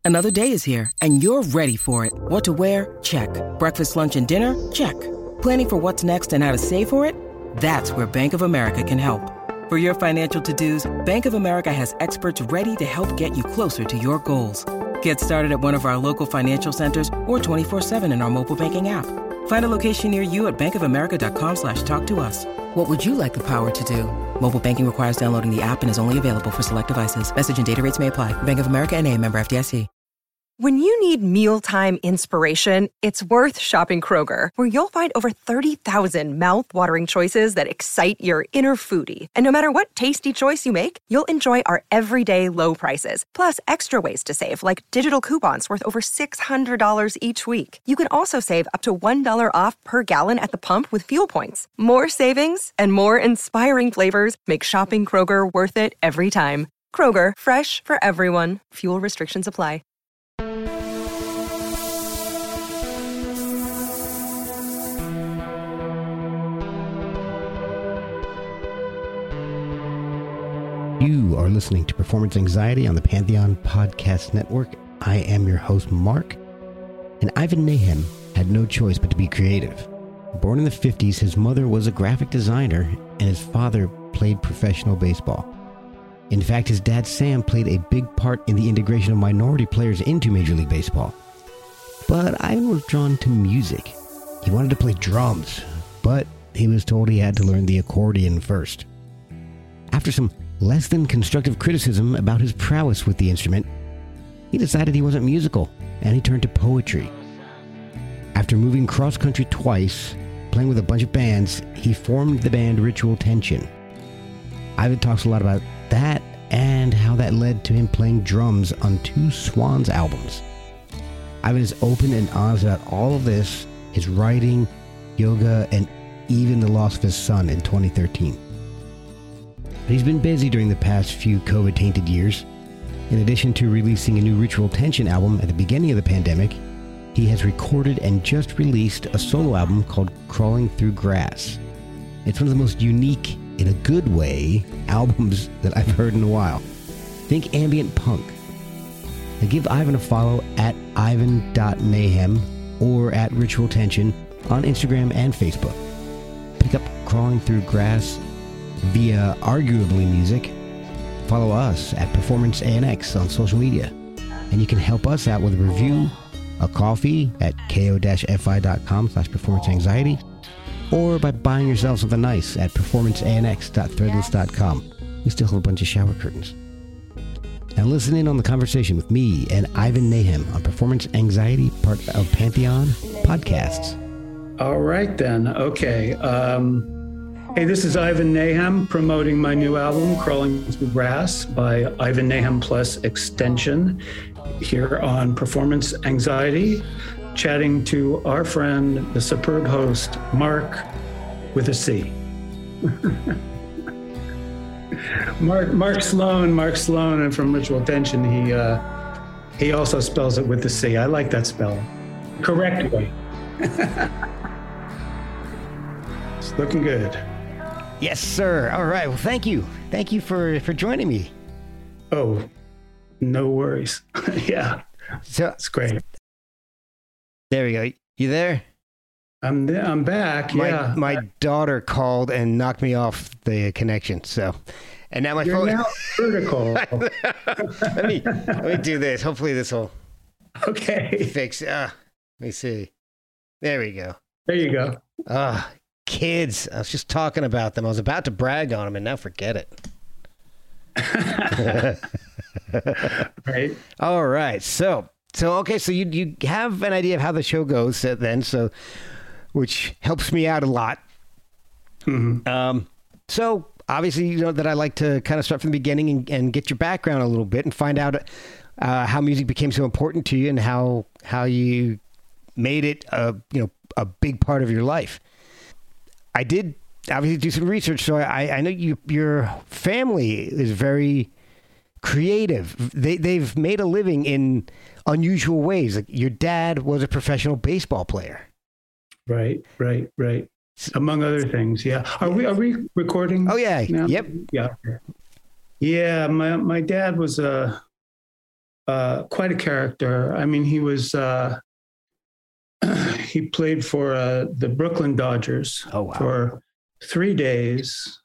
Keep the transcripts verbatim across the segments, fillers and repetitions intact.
Another day is here, and you're ready for it. What to wear? Check. Breakfast, lunch, and dinner? Check. Planning for what's next and how to save for it? That's where Bank of America can help. For your financial to-dos, Bank of America has experts ready to help get you closer to your goals. Get started at one of our local financial centers or twenty-four seven in our mobile banking app. Find a location near you at bankofamerica.com slash talk to us. What would you like the power to do? Mobile banking requires downloading the app and is only available for select devices. Message and data rates may apply. Bank of America N A, member F D I C. When you need mealtime inspiration, it's worth shopping Kroger, where you'll find over thirty thousand mouth-watering choices that excite your inner foodie. And no matter what tasty choice you make, you'll enjoy our everyday low prices, plus extra ways to save, like digital coupons worth over six hundred dollars each week. You can also save up to one dollar off per gallon at the pump with fuel points. More savings and more inspiring flavors make shopping Kroger worth it every time. Kroger, fresh for everyone. Fuel restrictions apply. You are listening to Performance Anxiety on the Pantheon Podcast Network. I am your host, Mark. And Ivan Nahem had no choice but to be creative. Born in the fifties, his mother was a graphic designer and his father played professional baseball. In fact, his dad, Sam, played a big part in the integration of minority players into Major League Baseball. But Ivan was drawn to music. He wanted to play drums, but he was told he had to learn the accordion first. After some less than constructive criticism about his prowess with the instrument, he decided he wasn't musical, and he turned to poetry. After moving cross-country twice, playing with a bunch of bands, he formed the band Ritual Tension. Ivan talks a lot about that and how that led to him playing drums on two Swans albums. Ivan is open and honest about all of this, his writing, yoga, and even the loss of his son in twenty thirteen. But he's been busy during the past few COVID-tainted years. In addition to releasing a new Ritual Tension album at the beginning of the pandemic, he has recorded and just released a solo album called Crawling Through Grass. It's one of the most unique, in a good way, albums that I've heard in a while. Think ambient punk. Now give Ivan a follow at ivan dot nahem or at Ritual Tension on Instagram and Facebook. Pick up Crawling Through Grass via Arguably Music. Follow us at Performance A N X on social media. And you can help us out with a review, a coffee at ko-fi.com slash performance anxiety, or by buying yourself something nice at performance a n x dot threadless dot com. We still have a bunch of shower curtains. Now listen in on the conversation with me and Ivan Nahem on Performance Anxiety, part of Pantheon Podcasts. All right then. Okay. Um... Hey, this is Ivan Nahem promoting my new album, Crawling Through Grass, by Ivan Nahem Plus Extension, here on Performance Anxiety, chatting to our friend, the superb host, Mark, with a C. Mark Mark Sloan, Mark Sloan, and from Ritual Tension, he uh, he also spells it with the C. I like that spelling. Correct way. It's looking good. Yes, sir. All right. Well, thank you. Thank you for, for joining me. Oh, no worries. Yeah. So it's great. There we go. You there? I'm there. I'm back. My, yeah. My daughter called and knocked me off the connection. So, and now my You're phone. now vertical. let me let me do this. Hopefully this will. Okay. Fix. Uh, let me see. There we go. There you go. Ah. Uh, Kids, I was just talking about them. I was about to brag on them, and now forget it. Right. All right. So, so okay. So you you have an idea of how the show goes then, so which helps me out a lot. Mm-hmm. Um. So obviously, you know that I like to kind of start from the beginning and, and get your background a little bit and find out uh, how music became so important to you and how how you made it a you know a big part of your life. I did obviously do some research, so I, I know you your family is very creative. They they've made a living in unusual ways. Like your dad was a professional baseball player. Right, right, right. Among other things, yeah. Are we are we recording? Oh yeah, now? Yep, yeah, yeah. My my dad was a uh, quite a character. I mean, he was uh, he played for uh, the Brooklyn Dodgers oh, wow. for three days.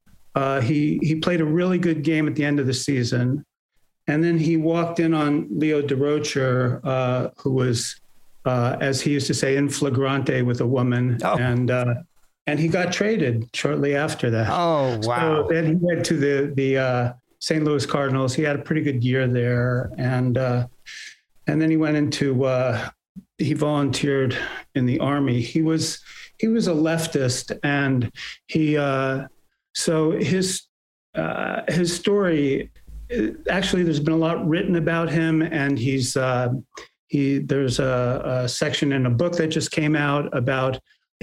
Uh, he he played a really good game at the end of the season, and then he walked in on Leo Durocher, uh, who was, uh, as he used to say, in flagrante with a woman, oh. and uh, and he got traded shortly after that. Oh wow! So then he went to the the uh, Saint Louis Cardinals. He had a pretty good year there, and uh, and then he went into uh, he volunteered in the Army. He was he was a leftist, and he. Uh, So his uh, his story, actually, there's been a lot written about him, and he's uh, he. There's a, a section in a book that just came out about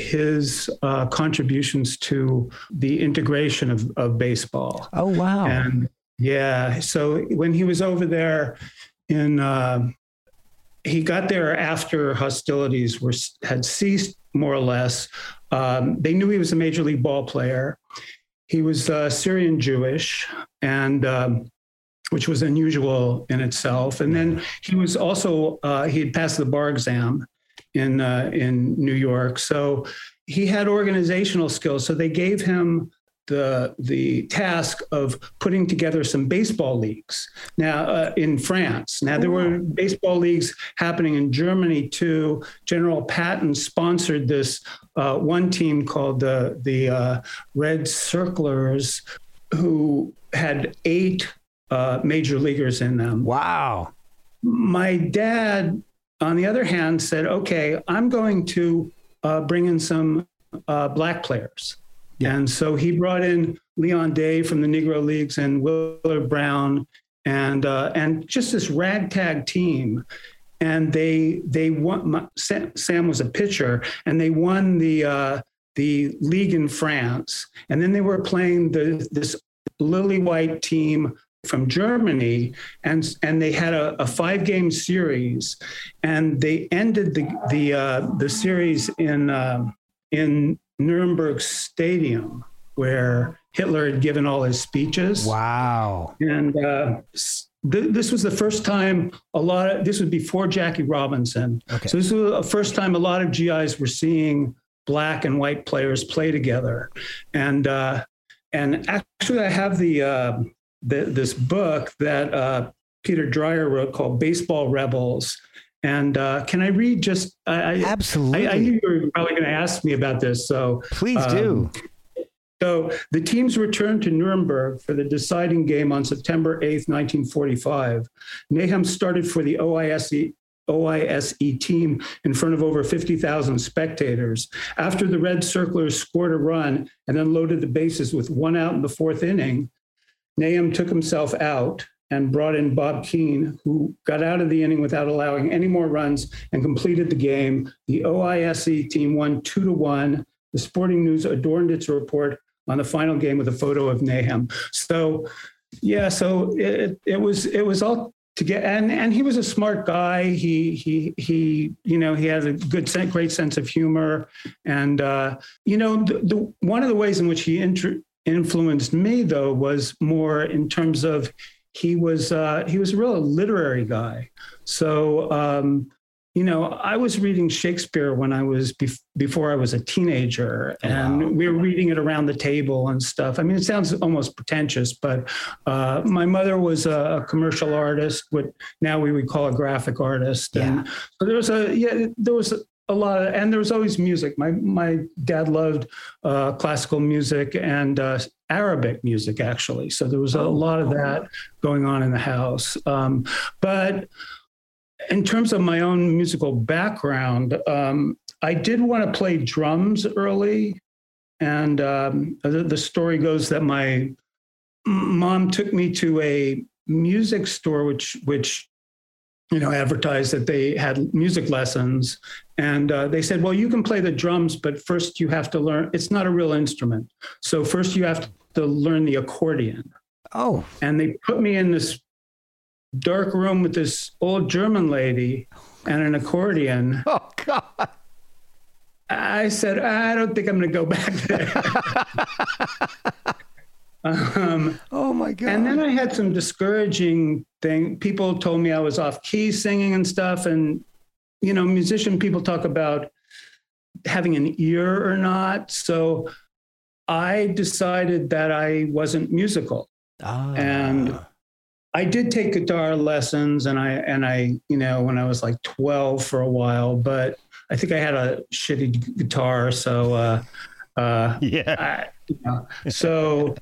his uh, contributions to the integration of, of baseball. Oh wow! And yeah, so when he was over there, in uh, he got there after hostilities were had ceased more or less. Um, they knew he was a major league ball player. He was uh, Syrian Jewish, and um, which was unusual in itself. And then he was also uh, he had passed the bar exam in uh, in New York, so he had organizational skills. So they gave him the the task of putting together some baseball leagues. Now uh, in France, now there were baseball leagues happening in Germany too. General Patton sponsored this uh, one team called the the uh, Red Circlers, who had eight uh, major leaguers in them. Wow! My dad, on the other hand, said, "Okay, I'm going to uh, bring in some uh, black players." Yeah. And so he brought in Leon Day from the Negro Leagues and Willard Brown and uh, and just this ragtag team. And they they won. My, Sam was a pitcher, and they won the uh, the league in France. And then they were playing the this lily white team from Germany, and and they had a, a five game series, and they ended the the uh, the series in uh, in. Nuremberg Stadium, where Hitler had given all his speeches. Wow. And uh, th- this was the first time a lot of, this was before Jackie Robinson. Okay. So this was the first time a lot of G Is were seeing black and white players play together. And uh, and actually I have the, uh, the this book that uh, Peter Dreyer wrote called Baseball Rebels. And uh, can I read just? I, Absolutely. I, I knew you were probably going to ask me about this, so please um, do. So the teams returned to Nuremberg for the deciding game on September eighth, nineteen forty-five. Nahum started for the O I S E, O I S E team in front of over fifty thousand spectators. After the Red Circlers scored a run and then loaded the bases with one out in the fourth inning, Nahum took himself out and brought in Bob Keane, who got out of the inning without allowing any more runs and completed the game. The O I S E team won two to one. The Sporting News adorned its report on the final game with a photo of Nahum. So, yeah, so it, it was it was all to get, and and he was a smart guy. He he he, you know, he had a good, great sense of humor, and uh, you know, the, the one of the ways in which he inter- influenced me, though, was more in terms of. He was uh, he was a real literary guy. So, um, you know, I was reading Shakespeare when I was bef- before I was a teenager, and wow. we were reading it around the table and stuff. I mean, it sounds almost pretentious, but uh, my mother was a commercial artist, what now we would call a graphic artist. Yeah. And so there was a yeah, there was a, a lot of, and there was always music. My my dad loved uh, classical music and uh, Arabic music, actually. So there was a lot of that going on in the house. Um, but in terms of my own musical background, um, I did want to play drums early. And um, the, the story goes that my mom took me to a music store, which which you know, advertised that they had music lessons. And uh, they said, well, you can play the drums, but first you have to learn, it's not a real instrument. So first you have to learn the accordion. Oh. And they put me in this dark room with this old German lady and an accordion. Oh, God. I said, I don't think I'm going to go back there. Um, oh my God. And then I had some discouraging thing. People told me I was off key singing and stuff. And, you know, musician people talk about having an ear or not. So I decided that I wasn't musical. Ah. And I did take guitar lessons, and I, and I, you know, when I was like twelve for a while, but I think I had a shitty guitar. So, uh, uh, yeah. I, you know, so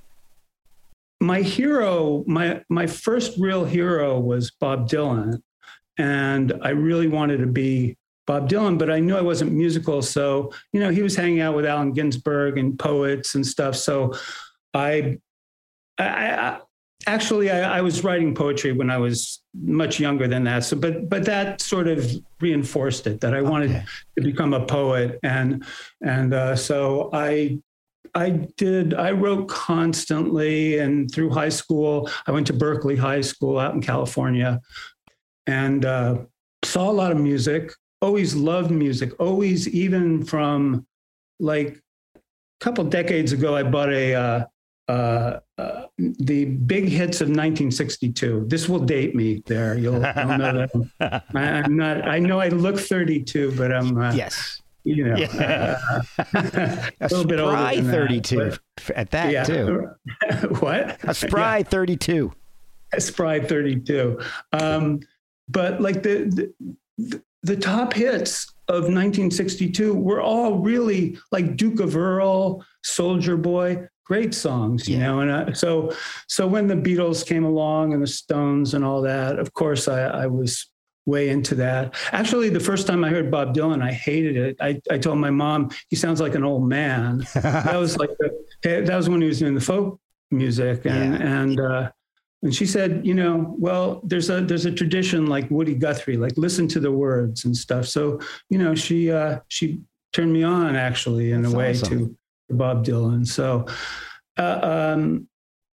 my hero, my, my first real hero was Bob Dylan. And I really wanted to be Bob Dylan, but I knew I wasn't musical. So, you know, he was hanging out with Allen Ginsberg and poets and stuff. So I, I, I actually, I, I was writing poetry when I was much younger than that. So, but, but that sort of reinforced it, that I wanted okay. to become a poet. And, and uh, so I, I did, I wrote constantly, and through high school, I went to Berkeley High School out in California, and uh, saw a lot of music, always loved music, always, even from like a couple decades ago, I bought a, uh, uh, uh, the big hits of nineteen sixty-two. This will date me there. You'll, you'll know that. I, I'm not, I know I look thirty-two, but I'm, uh, yes. You know, yeah. uh, a little bit older than thirty-two that, but, at that yeah. too. What? A spry yeah. thirty-two. A spry thirty-two. Um, but like the, the the top hits of nineteen sixty-two were all really like Duke of Earl, Soldier Boy, great songs, you yeah. know. And uh, so so when the Beatles came along and the Stones and all that, of course I, I was way into that. Actually, the first time I heard Bob Dylan, I hated it. I, I told my mom, he sounds like an old man. That was like the, that was when he was doing the folk music, and yeah. and uh, and she said, you know, well, there's a there's a tradition like Woody Guthrie, like listen to the words and stuff. So you know, she uh, she turned me on actually in That's a way awesome. to Bob Dylan. So. Uh, um,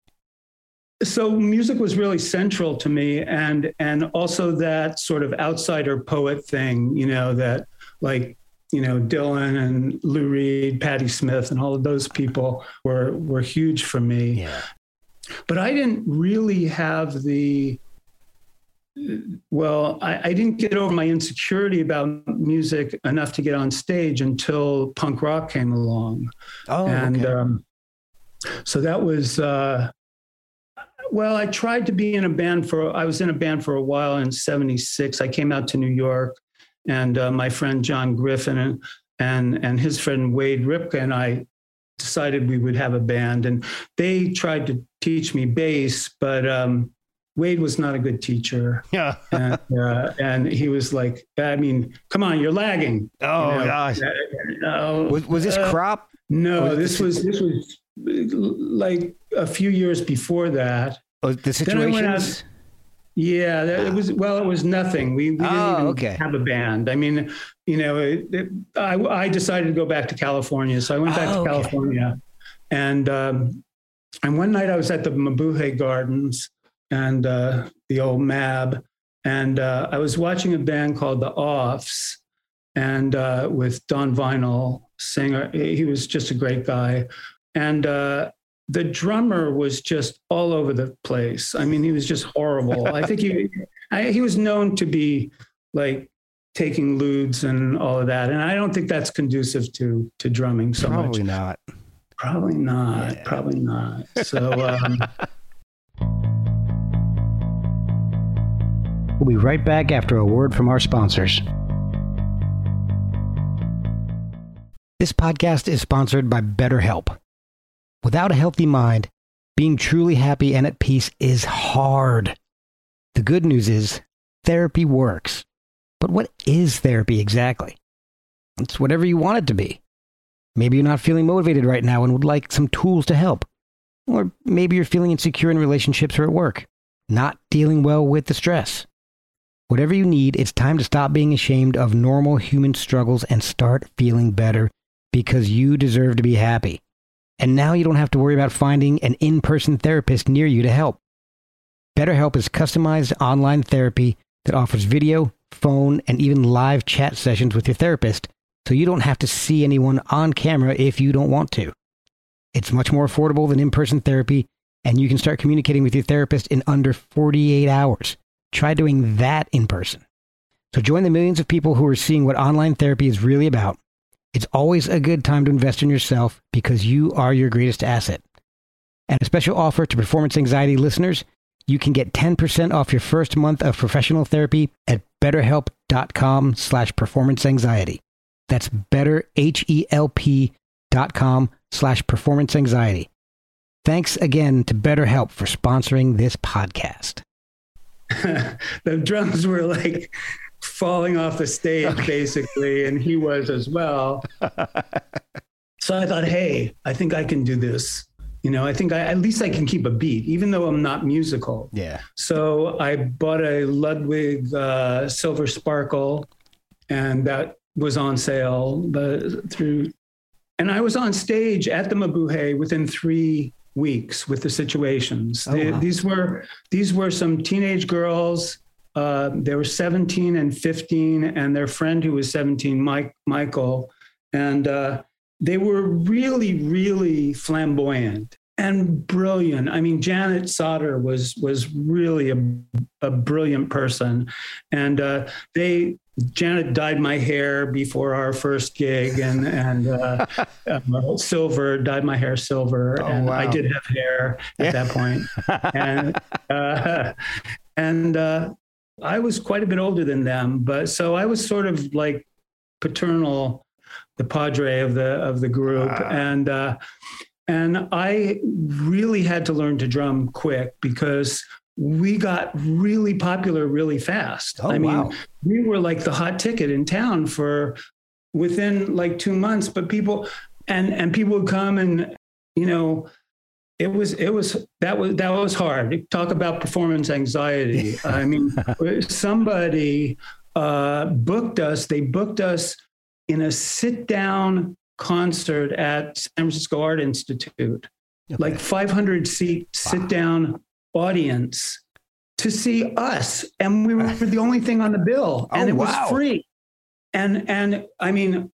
So music was really central to me, and and also that sort of outsider poet thing, you know, that like, you know, Dylan and Lou Reed, Patti Smith, and all of those people were were huge for me. Yeah. But I didn't really have the, well, I, I didn't get over my insecurity about music enough to get on stage until punk rock came along. Oh, and okay. um, so that was. Uh, Well, I tried to be in a band for, I was in a band for a while in seventy-six. I came out to New York, and uh, my friend John Griffin and, and, and his friend Wade Ripka and I decided we would have a band. And they tried to teach me bass, but um, Wade was not a good teacher. Yeah. and, uh, and he was like, I mean, come on, you're lagging. Oh, you know? Gosh. Uh, was, was this uh, crop? No, this was, this was like a few years before that. Oh, the situations? Yeah, that, it was, well, it was nothing. We, we didn't oh, even okay. have a band. I mean, you know, it, it, I, I decided to go back to California. So I went back oh, to okay. California. And, um, and one night I was at the Mabuhay Gardens and uh, the old Mab. And uh, I was watching a band called The Offs, and uh, with Don Vinyl, singer. He was just a great guy. And uh, the drummer was just all over the place. I mean, he was just horrible. I think he I, he was known to be like taking lewds and all of that. And I don't think that's conducive to to drumming so Probably much. not. Probably not. Yeah. Probably not. So um, we'll be right back after a word from our sponsors. This podcast is sponsored by BetterHelp. Without a healthy mind, being truly happy and at peace is hard. The good news is therapy works. But what is therapy exactly? It's whatever you want it to be. Maybe you're not feeling motivated right now and would like some tools to help. Or maybe you're feeling insecure in relationships or at work, not dealing well with the stress. Whatever you need, it's time to stop being ashamed of normal human struggles and start feeling better, because you deserve to be happy. And now you don't have to worry about finding an in-person therapist near you to help. BetterHelp is customized online therapy that offers video, phone, and even live chat sessions with your therapist, so you don't have to see anyone on camera if you don't want to. It's much more affordable than in-person therapy, and you can start communicating with your therapist in under forty-eight hours. Try doing that in person. So join the millions of people who are seeing what online therapy is really about. It's always a good time to invest in yourself because you are your greatest asset. And a special offer to Performance Anxiety listeners, you can get ten percent off your first month of professional therapy at betterhelp.com slash performance anxiety. That's betterhelp.com slash performance anxiety. Thanks again to BetterHelp for sponsoring this podcast. The drums were like falling off the stage, okay. basically, and he was as well. So I thought, hey, I think I can do this. You know, I think I, at least I can keep a beat, even though I'm not musical. Yeah. So I bought a Ludwig uh, Silver Sparkle, and that was on sale the, through, and I was on stage at the Mabuhay within three weeks with the Situations. Oh, they, wow. These were these were some teenage girls. Uh, they were seventeen and fifteen, and their friend who was seventeen, Mike Michael, and uh, they were really, really flamboyant and brilliant. I mean, Janet Sauter was was really a, a brilliant person, and uh, they. Janet dyed my hair before our first gig, and and uh, uh, silver dyed my hair silver, oh, and wow. I did have hair at yeah. that point, and uh, and uh, I was quite a bit older than them, but so I was sort of like paternal, the padre of the of the group, wow. and uh, and I really had to learn to drum quick because we got really popular really fast. Oh, I mean, wow. we were like the hot ticket in town for within like two months, but people and, and people would come and, you know, it was, it was, that was, that was hard. Talk about performance anxiety. I mean, somebody uh, booked us, they booked us in a sit down concert at San Francisco Art Institute, okay. like five hundred seat sit wow. down audience to see us, and we were the only thing on the bill, and oh, it was wow. free. And and I mean,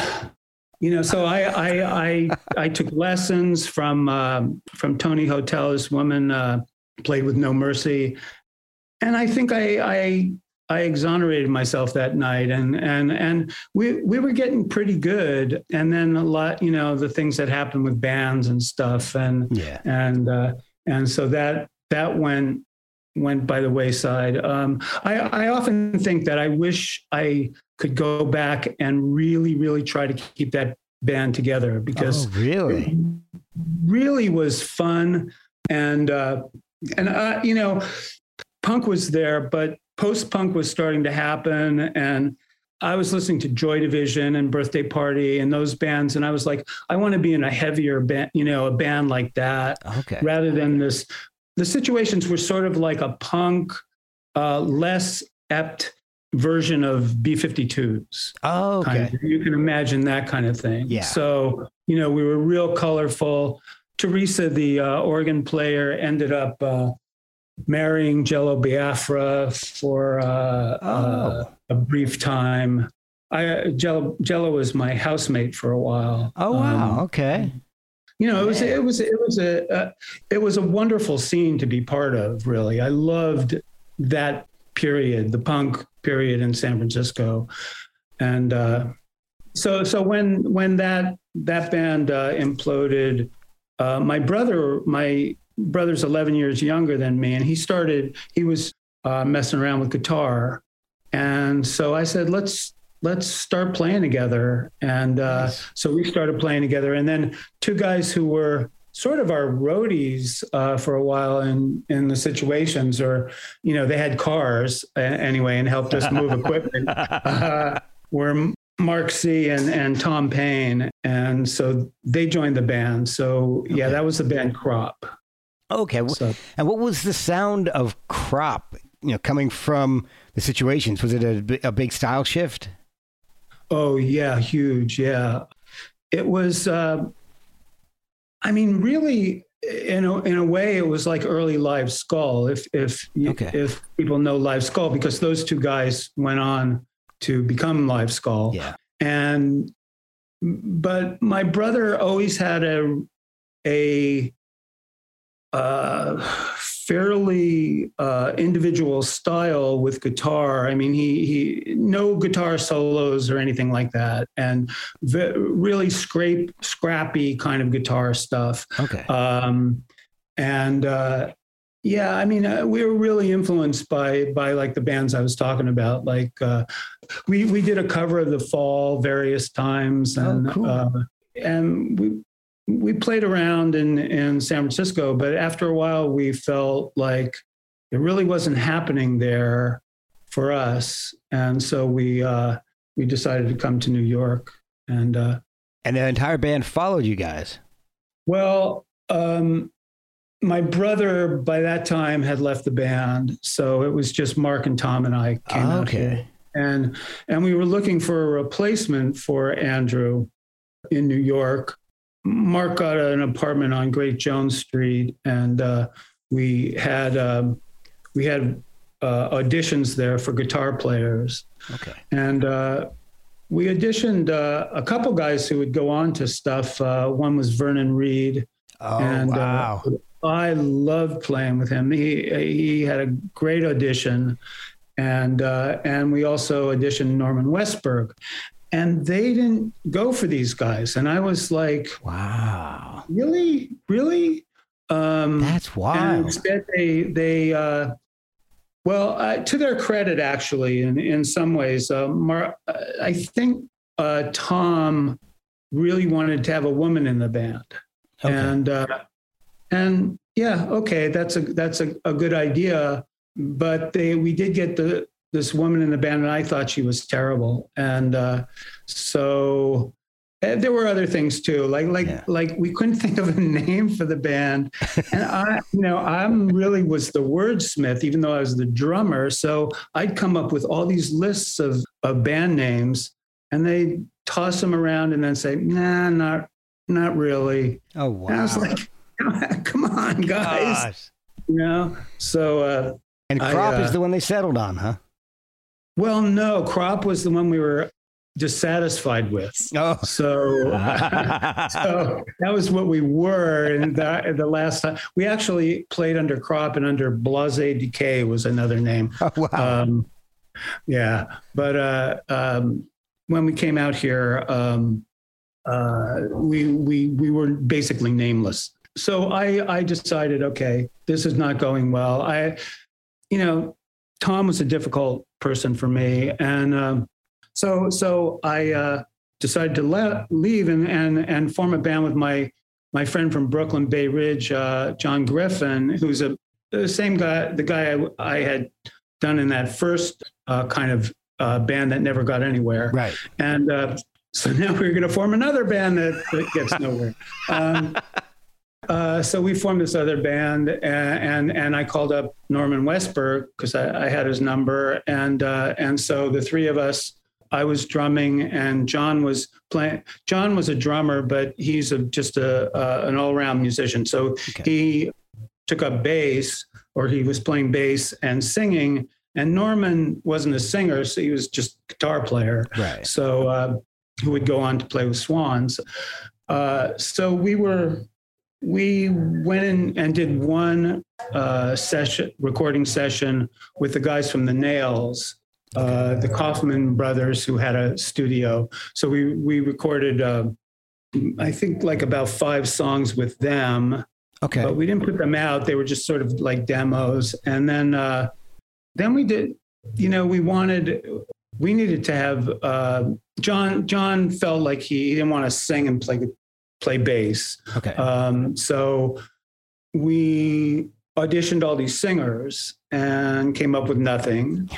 you know, so I I I, I took lessons from um, from Tony Hotel. This woman uh, played with No Mercy, and I think I I I exonerated myself that night, and and and we we were getting pretty good. And then a lot, you know, the things that happened with bands and stuff, and yeah, and uh, and so that. That went went by the wayside. Um, I, I often think that I wish I could go back and really, really try to keep that band together because oh, really, it really was fun. And uh, and uh, you know, punk was there, but post-punk was starting to happen, and I was listening to Joy Division and Birthday Party and those bands, and I was like, I want to be in a heavier band, you know, a band like that, okay, rather than this. The Situations were sort of like a punk, uh, less apt version of B fifty-twos. Oh, okay. Kind of. You can imagine that kind of thing. Yeah. So, you know, we were real colorful. Teresa, the uh, organ player, ended up uh, marrying Jello Biafra for uh, oh. uh, a brief time. I Jello, Jello was my housemate for a while. Oh, wow. Um, okay. You know, it was, it was, it was a, uh, it was a wonderful scene to be part of, really. I loved that period, the punk period in San Francisco. And uh, so, so when, when that, that band uh, imploded, uh, my brother, my brother's eleven years younger than me, and he started, he was uh, messing around with guitar. And so I said, let's, let's start playing together. And uh, nice. So we started playing together. And then two guys who were sort of our roadies uh, for a while in, in the Situations, or, you know, they had cars uh, anyway and helped us move equipment, uh, were Mark C. and, and Tom Payne. And so they joined the band. So yeah, okay. That was the band Crop. Okay. So, and what was the sound of Crop, you know, coming from the Situations? Was it a, a big style shift? Oh, yeah, huge. Yeah. It was, uh, I mean, really, in a, in a way, it was like early Live Skull, if if okay. if people know Live Skull, because those two guys went on to become Live Skull. Yeah. And, but my brother always had a, a uh, fairly uh, individual style with guitar. I mean, he he no guitar solos or anything like that, and v- really scrape scrappy kind of guitar stuff. Okay. Um, and uh, yeah, I mean, uh, we were really influenced by by like the bands I was talking about. Like uh, we we did a cover of The Fall various times, and oh, cool. uh, and we. We played around in, in San Francisco, but after a while we felt like it really wasn't happening there for us. And so we uh, we decided to come to New York. And uh, and the entire band followed you guys? Well, um, my brother by that time had left the band. So it was just Mark and Tom and I came oh, out okay. here. And, and we were looking for a replacement for Andrew in New York. Mark got an apartment on Great Jones Street, and uh, we had um, we had uh, auditions there for guitar players. Okay. And uh, we auditioned uh, a couple guys who would go on to stuff. Uh, one was Vernon Reid. Oh, and, wow. Uh, I loved playing with him. He he had a great audition, and uh, and we also auditioned Norman Westberg. And they didn't go for these guys. And I was like, wow, really, really? Um, That's wild. And instead they, they uh, well, uh, to their credit, actually, in, in some ways, uh, Mar- I think uh, Tom really wanted to have a woman in the band. Okay. And, uh, and yeah, okay, that's a, that's a, a good idea. But they, we did get the, this woman in the band, and I thought she was terrible. And uh, so and there were other things too, like like yeah. like we couldn't think of a name for the band. And I, you know, I'm really was the wordsmith, even though I was the drummer. So I'd come up with all these lists of, of band names, and they toss them around and then say, "Nah, not not really." Oh wow! And I was like, "Come on, guys," Gosh. you know. So uh, and Crop I, uh, is the one they settled on, huh? Well, no, Crop was the one we were dissatisfied with. Oh. So, so that was what we were. And the, the last time we actually played under Crop and under Blase Decay was another name. Oh, wow. Um, yeah. But uh, um, when we came out here, um, uh, we, we, we were basically nameless. So I, I decided, okay, this is not going well. I, you know, Tom was a difficult person for me. And um, so so I uh, decided to le- leave and, and and form a band with my my friend from Brooklyn Bay Ridge, uh, John Griffin, who's a the same guy, the guy I, I had done in that first uh, kind of uh, band that never got anywhere. Right. And uh, so now we're going to form another band that, that gets nowhere. Um, Uh, so we formed this other band, and and, and I called up Norman Westberg because I, I had his number, and uh, and so the three of us, I was drumming, and John was playing. John was a drummer, but he's a, just a uh, an all around musician. So okay. he took up bass, or he was playing bass and singing. And Norman wasn't a singer, so he was just a guitar player. Right. So uh, who would go on to play with Swans. Uh, so we were. We went in and did one uh, session, recording session with the guys from the Nails, uh, the Kaufman brothers, who had a studio. So we we recorded, uh, I think, like about five songs with them. Okay, but we didn't put them out. They were just sort of like demos. And then uh, then we did. You know, we wanted, we needed to have uh, John. John felt like he, he didn't want to sing and play. play bass. Okay. Um, so we auditioned all these singers and came up with nothing.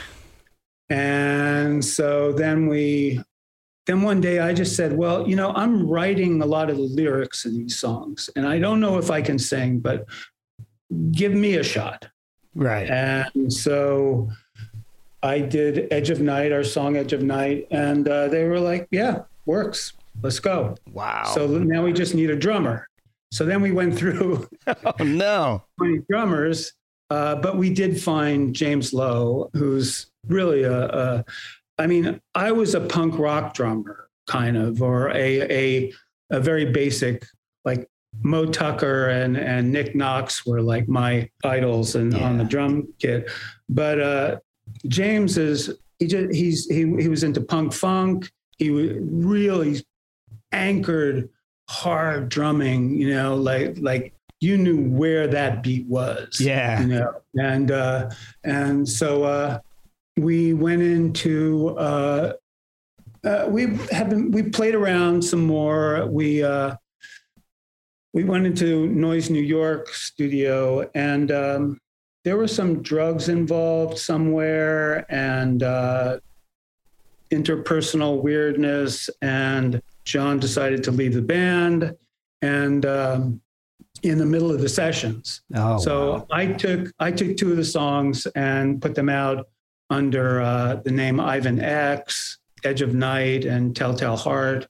And so then we, then one day I just said, well, you know, I'm writing a lot of the lyrics of these songs, and I don't know if I can sing, but give me a shot. Right. And so I did Edge of Night, our song Edge of Night. And uh, they were like, yeah, works. Let's go. Wow. So now we just need a drummer. So then we went through oh, no. twenty drummers, uh, but we did find James Lowe, who's really a, a, I mean, I was a punk rock drummer kind of, or a, a, a very basic, like Mo Tucker and, and Nick Knox were like my idols and yeah. on the drum kit. But uh, James is, he just, he's, he, he was into punk funk. He really anchored hard drumming, you know, like, like you knew where that beat was. Yeah. You know, and, uh, and so uh, we went into, uh, uh, we have been, we played around some more. We, uh, We went into Noise New York studio, and um, there were some drugs involved somewhere, and uh, interpersonal weirdness. And John decided to leave the band, and um, in the middle of the sessions. Oh, so wow. I took I took two of the songs and put them out under uh, the name Ivan X, Edge of Night, and Telltale Heart.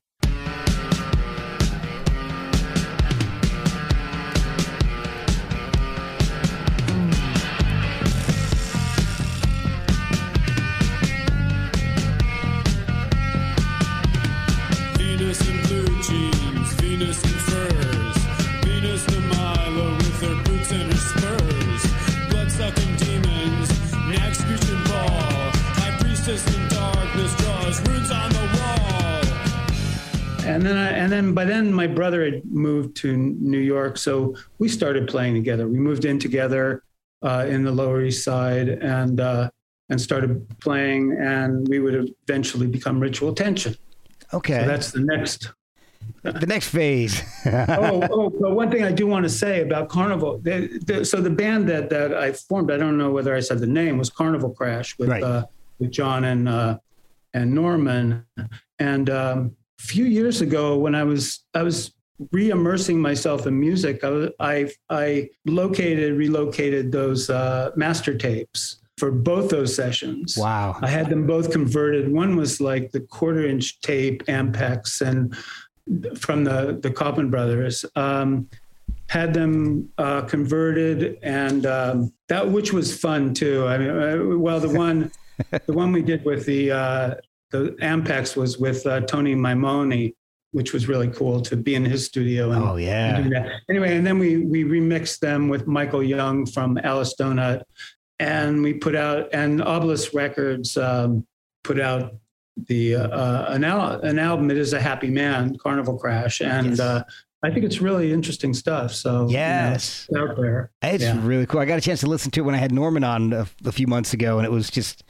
And then, I, and then by then my brother had moved to New York, so we started playing together. We moved in together uh, in the Lower East Side, and uh, and started playing. And we would eventually become Ritual Tension. Okay, so that's the next, the next phase. oh, oh, but one thing I do want to say about Carnival. The, the, so the band that that I formed, I don't know whether I said the name, was Carnival Crash with right. uh, with John and uh, and Norman, and. Um, few years ago, when I was I was re-immersing myself in music, I I, I located relocated those uh, master tapes for both those sessions. Wow! I had them both converted. One was like the quarter-inch tape Ampex, and from the the Kaufman Brothers. Um, had them uh, converted, and um, that which was fun too. I mean, uh, well, the one the one we did with the. Uh, The Ampex was with uh, Tony Maimone, which was really cool to be in his studio. And, oh, yeah. and do that. Anyway, and then we we remixed them with Michael Young from Alice Donut. And we put out, and Obelisk Records um, put out the uh, an, al- an album, It Is a Happy Man, Carnival Crash. And yes. uh, I think it's really interesting stuff. So yes, you know, it's out there. It's yeah. really cool. I got a chance to listen to it when I had Norman on a, a few months ago, and it was just...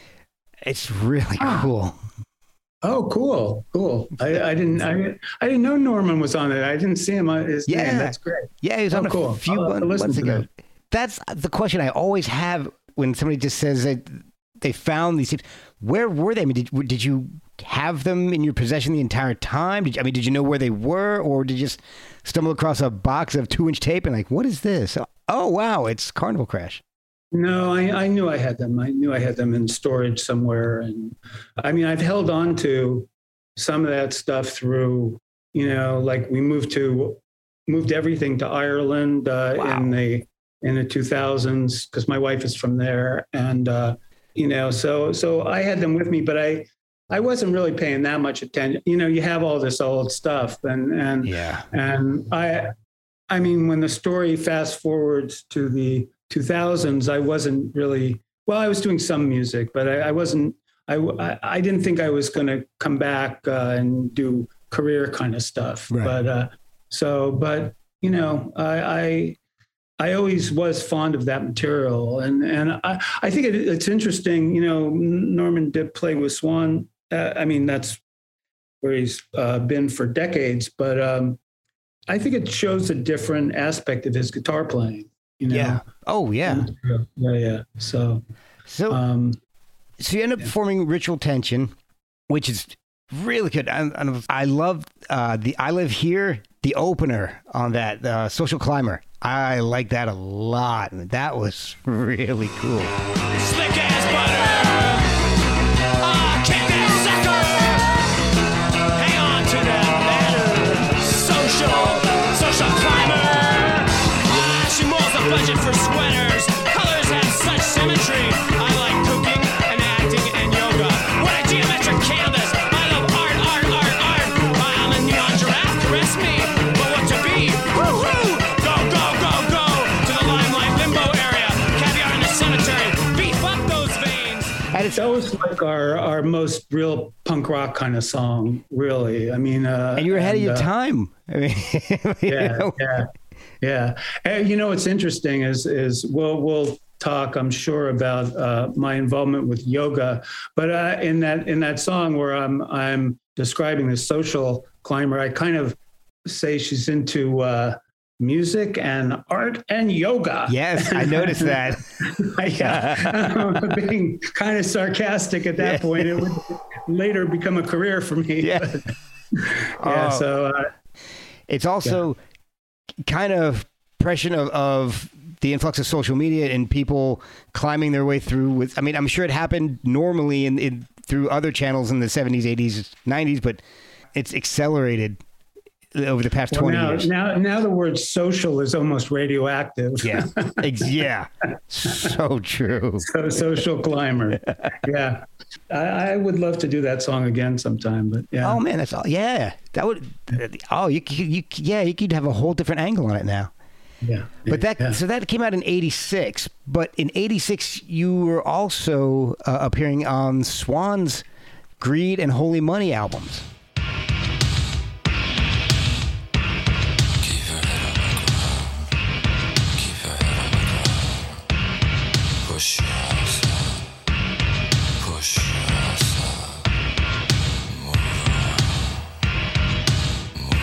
It's really cool. Oh, cool, cool. I, I didn't, I, I didn't know Norman was on it. I didn't see him on his yeah. name. That's great. Yeah, he was oh, on cool. a few I'll months ago. That. That's the question I always have when somebody just says that they found these tapes. Where were they? I mean, did did you have them in your possession the entire time? Did you, I mean, did you know where they were, or did you just stumble across a box of two-inch tape and like, what is this? Oh, wow, it's Carnival Crash. No, I, I knew I had them. I knew I had them in storage somewhere. And I mean, I've held on to some of that stuff through, you know, like we moved to, moved everything to Ireland uh, wow. in the, in the two thousands, because my wife is from there. And, uh, you know, so, so I had them with me, but I, I wasn't really paying that much attention. You know, you have all this old stuff and, and, yeah. and I, I mean, when the story fast forwards to the two thousands, I wasn't really, well, I was doing some music, but I, I wasn't, I, I, I didn't think I was going to come back uh, and do career kind of stuff. Right. But uh, so, but, you know, I, I, I always was fond of that material. And, and I, I think it, it's interesting, you know, Norman did play with Swan. Uh, I mean, that's where he's uh, been for decades, but um, I think it shows a different aspect of his guitar playing. You know? Yeah. Oh, yeah. Yeah, yeah. So, so, um, so you end up yeah. forming Ritual Tension, which is really good. I, I love uh, the I Live Here, the opener on that, uh, Social Climber. I like that a lot. That was really cool. Slick as butter. Oh, kick that sucker. Hang on to that ladder. Social, social climber. Ah, she molds the budget for sweaters. Colors have such symmetry. I like cooking and acting and yoga. What a geometric canvas. I love art, art, art, art. I'm a neon giraffe. Caress me. But what to be? our most real punk rock kind of song, really. I mean, uh, and you were ahead and, of your uh, time. I mean, you yeah, know? yeah, yeah. And, you know, what's interesting is is we'll we'll talk, I'm sure, about uh, my involvement with yoga, but uh, in that in that song where I'm I'm describing the social climber, I kind of say she's into uh, music and art and yoga. Yes, I noticed that. Yeah, being kind of sarcastic at that Yeah. point, it would later become a career for me. Yeah. But, yeah. Oh. So uh, It's also kind of pressure of, of the influx of social media and people climbing their way through with, I mean, I'm sure it happened normally in, in through other channels in the seventies, eighties, nineties, but it's accelerated over the past well, twenty now, years. now, now the word social is almost radioactive. Yeah. Ex- yeah. So true. So social climber. Yeah. I, I would love to do that song again sometime, but yeah. Oh man, that's all. Yeah. That would, oh, you, you, you yeah, you could have a whole different angle on it now. Yeah. But that, yeah. so that came out in eighty-six, but in eighty-six, you were also uh, appearing on Swan's Greed and Holy Money albums. Push yourself, push yourself, move on, move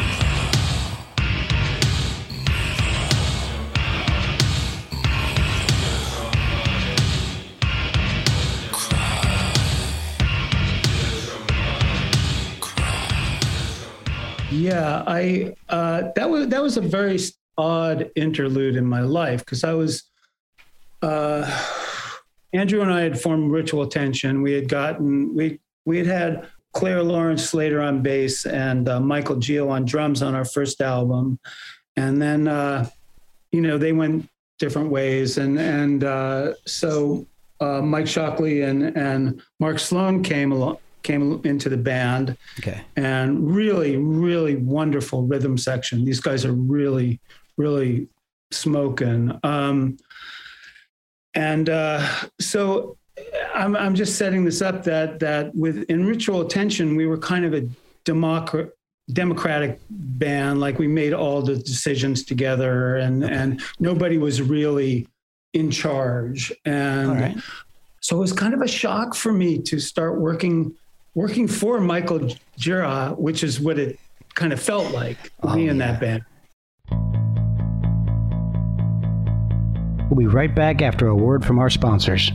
Yeah, I uh, that was that was a very odd interlude in my life because I was uh, Andrew and I had formed Ritual Tension. We had gotten we we had had Claire Lawrence Slater on bass and uh, Michael Gio on drums on our first album, and then uh, you know they went different ways, and and uh, so uh, Mike Shockley and and Mark Sloan came along. came into the band. Okay. And really, really wonderful rhythm section. These guys are really, really smoking. Um, and uh, so I'm, I'm just setting this up that that with in Ritual Tension, we were kind of a democrat, democratic band. Like we made all the decisions together and, okay. and nobody was really in charge. And all right. so it was kind of a shock for me to start working working for Michael Gira, which is what it kind of felt like Oh, me in yeah. that band. We'll be right back after a word from our sponsors.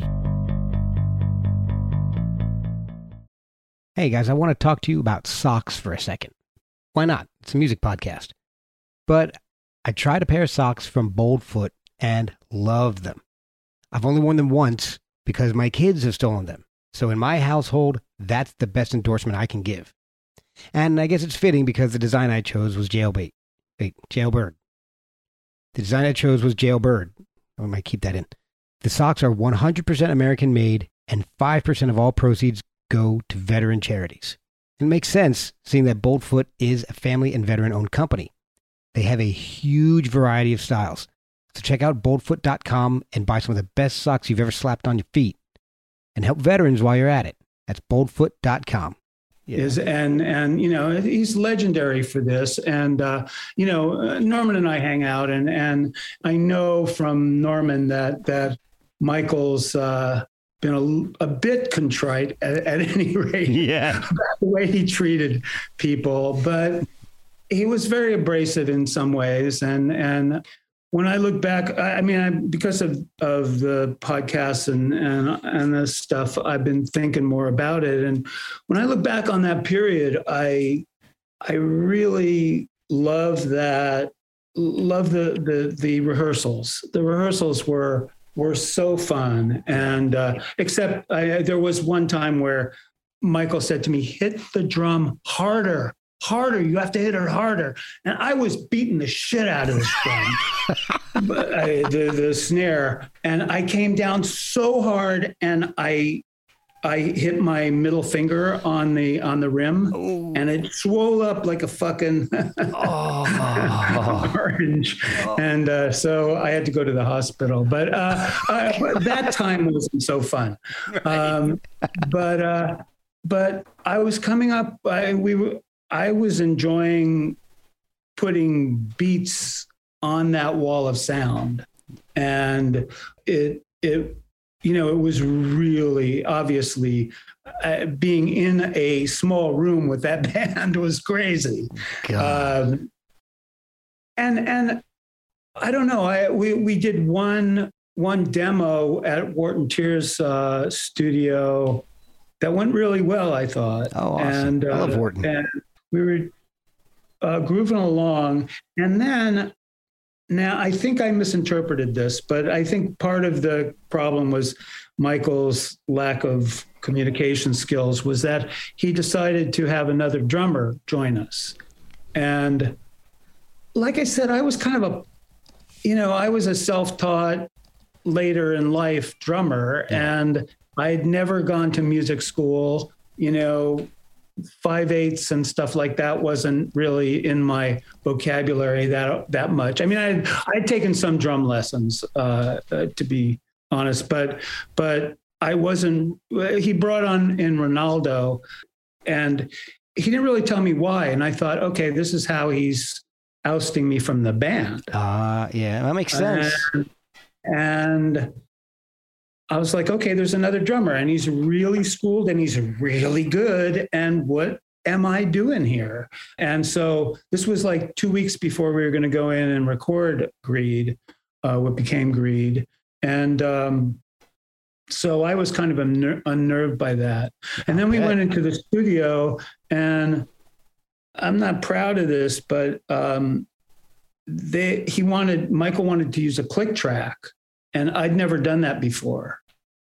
Hey guys, I want to talk to you about socks for a second. Why not? It's a music podcast. But I tried a pair of socks from Boldfoot and loved them. I've only worn them once because my kids have stolen them. So in my household, that's the best endorsement I can give. And I guess it's fitting because the design I chose was jailbait. Wait, jailbird. The design I chose was jailbird. I might keep that in. The socks are one hundred percent American made and five percent of all proceeds go to veteran charities. It makes sense seeing that Boldfoot is a family and veteran owned company. They have a huge variety of styles. So check out boldfoot dot com and buy some of the best socks you've ever slapped on your feet. And help veterans while you're at it. That's boldfoot dot com. Yeah. Is and and you know he's legendary for this, and uh, you know Norman and I hang out, and and I know from Norman that that Michael's uh, been a, a bit contrite at, at any rate Yeah. about the way he treated people, but he was very abrasive in some ways, and and. When I look back, I mean, I, because of, of the podcasts and, and and this stuff, I've been thinking more about it. And when I look back on that period, I I really love that, love the the the rehearsals. The rehearsals were were so fun. And uh, except I, there was one time where Michael said to me, "Hit the drum harder." Harder, you have to hit it harder. And I was beating the shit out of this drum, but I, the, the snare. And I came down so hard and I I hit my middle finger on the on the rim Ooh. and it swole up like a fucking Oh. orange. And uh, so I had to go to the hospital. But, uh, uh, but that time wasn't so fun. Um, but uh, but I was coming up, I, we were, I was enjoying putting beats on that wall of sound. And it, it, you know, it was really obviously uh, being in a small room with that band was crazy. Um, and, and I don't know, I, we, we did one, one demo at Wharton Tears uh, studio that went really well, I thought. Oh, awesome. And, uh, I love Wharton. And we were uh, grooving along. And then, now I think I misinterpreted this, but I think part of the problem was Michael's lack of communication skills was that he decided to have another drummer join us. And like I said, I was kind of a, you know, I was a self-taught later in life drummer, yeah. and I'd never gone to music school, you know, five eighths and stuff like that wasn't really in my vocabulary that that much. I mean, I'd, I'd taken some drum lessons, uh, uh, to be honest, but but I wasn't. He brought on in Ronaldo, and he didn't really tell me why. And I thought, okay, this is how he's ousting me from the band. Ah, uh, yeah, that makes sense. And, and I was like, okay, there's another drummer and he's really schooled and he's really good. And what am I doing here? And so this was like two weeks before we were going to go in and record Greed, uh, what became Greed. And um, so I was kind of unner- unnerved by that. And then we went into the studio, and I'm not proud of this, but um, they, he wanted, Michael wanted to use a click track. And I'd never done that before.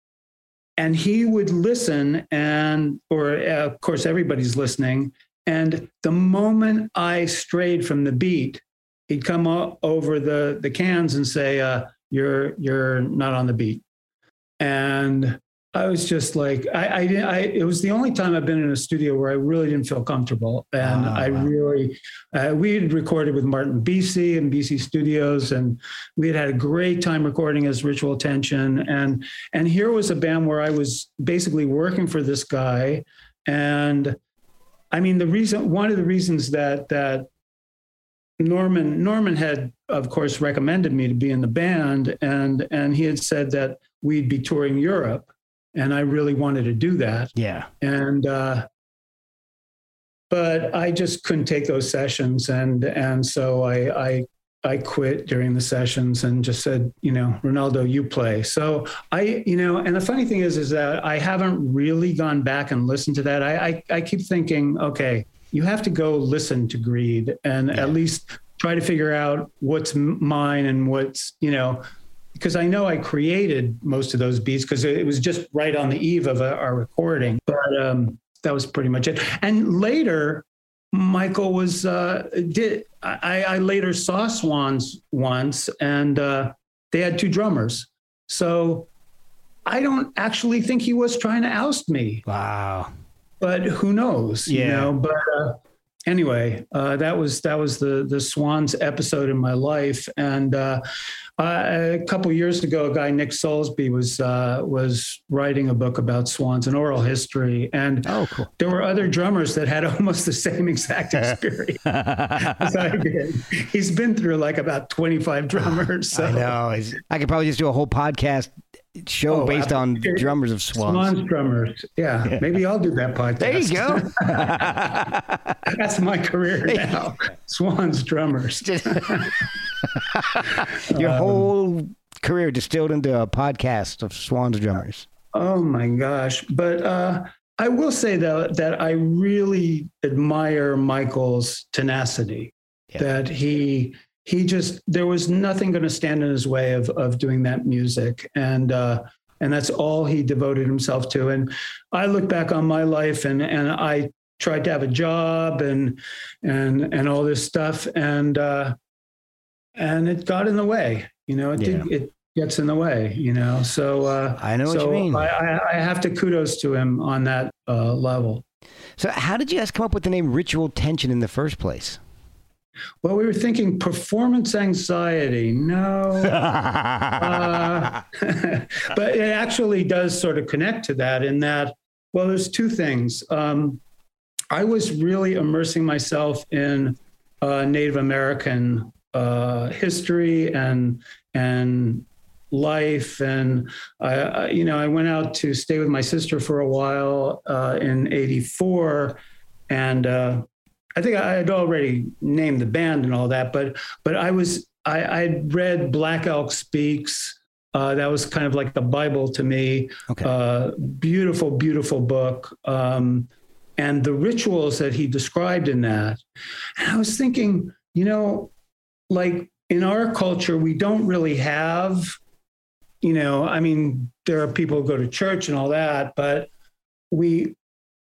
And he would listen, and, or uh, of course, everybody's listening. And the moment I strayed from the beat, he'd come o- over the, the cans and say, uh, you're, you're not on the beat. And I was just like, I, I, I, it was the only time I've been in a studio where I really didn't feel comfortable. And oh, I wow. really, uh, we had recorded with Martin Bisi and B C Studios, and we had had a great time recording as Ritual Tension. And, and here was a band where I was basically working for this guy. And I mean, the reason, one of the reasons that, that Norman, Norman had, of course, recommended me to be in the band. And, and he had said that we'd be touring Europe. And I really wanted to do that. Yeah. And, uh, but I just couldn't take those sessions. And, and so I, I, I quit during the sessions and just said, you know, Ronaldo, you play. So I, you know, and the funny thing is, is that I haven't really gone back and listened to that. I, I, I keep thinking, okay, you have to go listen to Greed and yeah. at least try to figure out what's mine and what's, you know, because I know I created most of those beats because it was just right on the eve of a, our recording. But um, that was pretty much it. And later, Michael was, uh, did I, I later saw Swans once, and uh, they had two drummers. So I don't actually think he was trying to oust me. Wow. But who knows, yeah. you know, but uh, anyway, uh, that was, that was the, the Swans episode in my life. And uh, Uh, a couple of years ago, a guy, Nick Soulsby, was uh, was writing a book about Swans and oral history. And oh, cool. There were other drummers that had almost the same exact experience as I did. He's been through like about twenty-five drummers. So. I know. I could probably just do a whole podcast show oh, based on drummers of Swans. Swans drummers. Yeah, yeah. Maybe I'll do that podcast. There you go. That's my career now. Swans drummers. Your whole career distilled into a podcast of Swans drummers. Oh my gosh. But uh, I will say that, that I really admire Michael's tenacity, yeah. that he, he just, there was nothing going to stand in his way of, of doing that music. And, uh, and that's all he devoted himself to. And I look back on my life, and, and I tried to have a job and, and, and all this stuff. And, uh, and it got in the way, you know, it, yeah. did, it gets in the way, you know? So, uh, I know so what you mean. I, I, I have to kudos to him on that uh, level. So how did you guys come up with the name Ritual Tension in the first place? Well, we were thinking performance anxiety. No, uh, but it actually does sort of connect to that in that Well, there's two things. Um, I was really immersing myself in uh, Native American uh, history and and life, and I, I, you know, I went out to stay with my sister for a while uh, in eighty-four, and uh, I think I had already named the band and all that, but but I was I I'd read Black Elk Speaks. Uh, that was kind of like the Bible to me. Okay. Uh, beautiful, beautiful book. Um, and the rituals that he described in that. And I was thinking, you know, like in our culture, we don't really have, you know, I mean, there are people who go to church and all that, but we,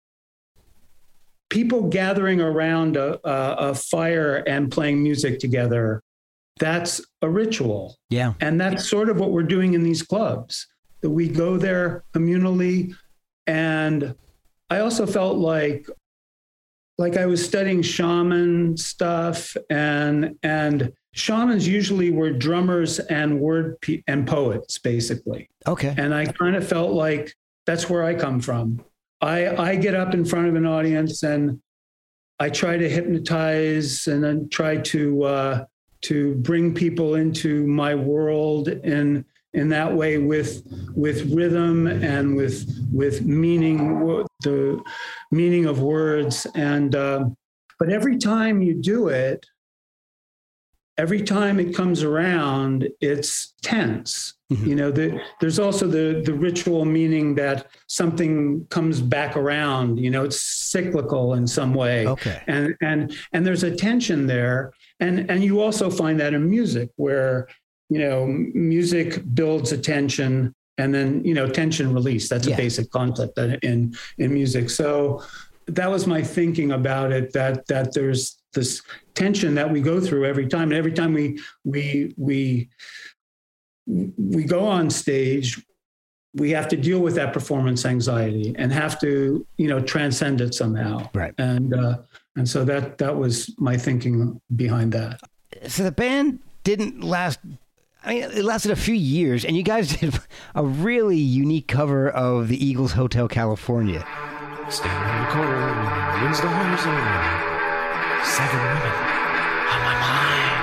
people gathering around a, a, a fire and playing music together, that's a ritual. Yeah. And that's sort of what we're doing in these clubs, that we go there communally. And I also felt like, like I was studying shaman stuff, and, and shamans usually were drummers and word pe- and poets, basically. Okay. And I kind of felt like that's where I come from. I, I get up in front of an audience and I try to hypnotize and then try to, uh, to bring people into my world in in that way with with rhythm and with with meaning, the meaning of words. And uh, but every time you do it, every time it comes around, it's tense. Mm-hmm. You know, the, there's also the the ritual meaning that something comes back around. You know, it's cyclical in some way. Okay. And and and there's a tension there. And and you also find that in music, where, you know, music builds a tension, and then, you know, tension release. That's yeah. a basic concept in in music. So that was my thinking about it. That that there's this tension that we go through every time, and every time we we we we go on stage, we have to deal with that performance anxiety and have to, you know, transcend it somehow. Right. And uh, and so that that was my thinking behind that. So the band didn't last. I mean, it lasted a few years, and you guys did a really unique cover of the Eagles' Hotel California. Standing in the corner, wins the horizon. Seven women on my mind.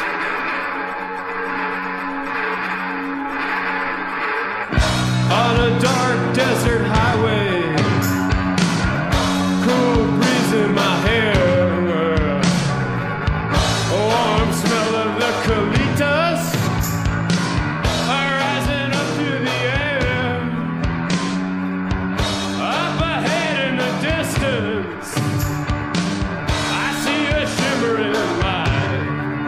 On a dark desert highway, cool breeze in my hair, warm smell of the colitas are rising up through the air. Up ahead in the distance, I see a shimmering light.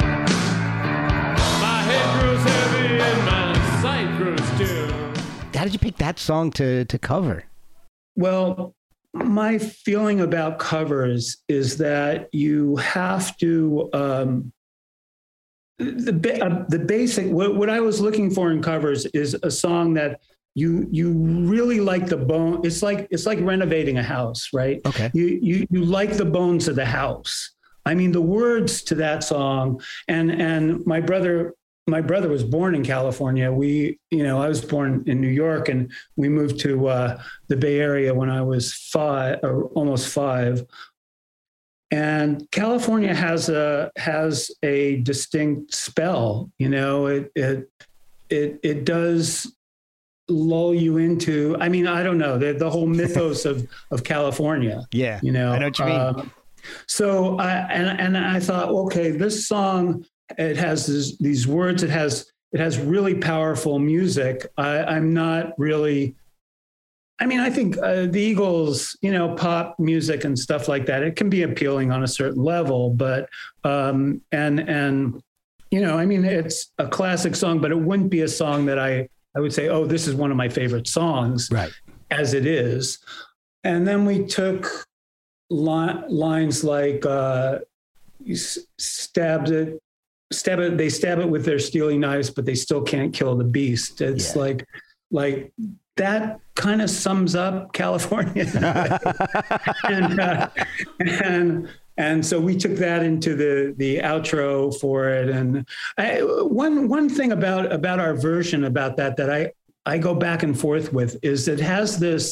My head grows heavy and my sight grows dim. How did you pick that song to to cover? Well, my feeling about covers is that you have to um, the uh, the basic. What, what I was looking for in covers is a song that you you really like the bone. It's like it's like renovating a house, right? Okay. You you you like the bones of the house. I mean, the words to that song, and and my brother. My brother was born in California. We, you know, I was born in New York, and we moved to uh, the Bay Area when I was five, or almost five. And California has a has a distinct spell. You know, it it it it does lull you into. I mean, I don't know the the whole mythos of of California. Yeah, you know, I know what you mean. Um, so I and and I thought, okay, this song. It has this, these words. It has it has really powerful music. I, I'm not really. I mean, I think uh, the Eagles, you know, pop music and stuff like that. It can be appealing on a certain level, but um, and and you know, I mean, it's a classic song, but it wouldn't be a song that I I would say, oh, this is one of my favorite songs, right? As it is. And then we took li- lines like uh, you stabbed it. Stab it. They stab it with their steely knives, but they still can't kill the beast. It's yeah. like, like that kind of sums up California. and, uh, and and so we took that into the the outro for it. And I, one one thing about about our version about that that I I go back and forth with is it has this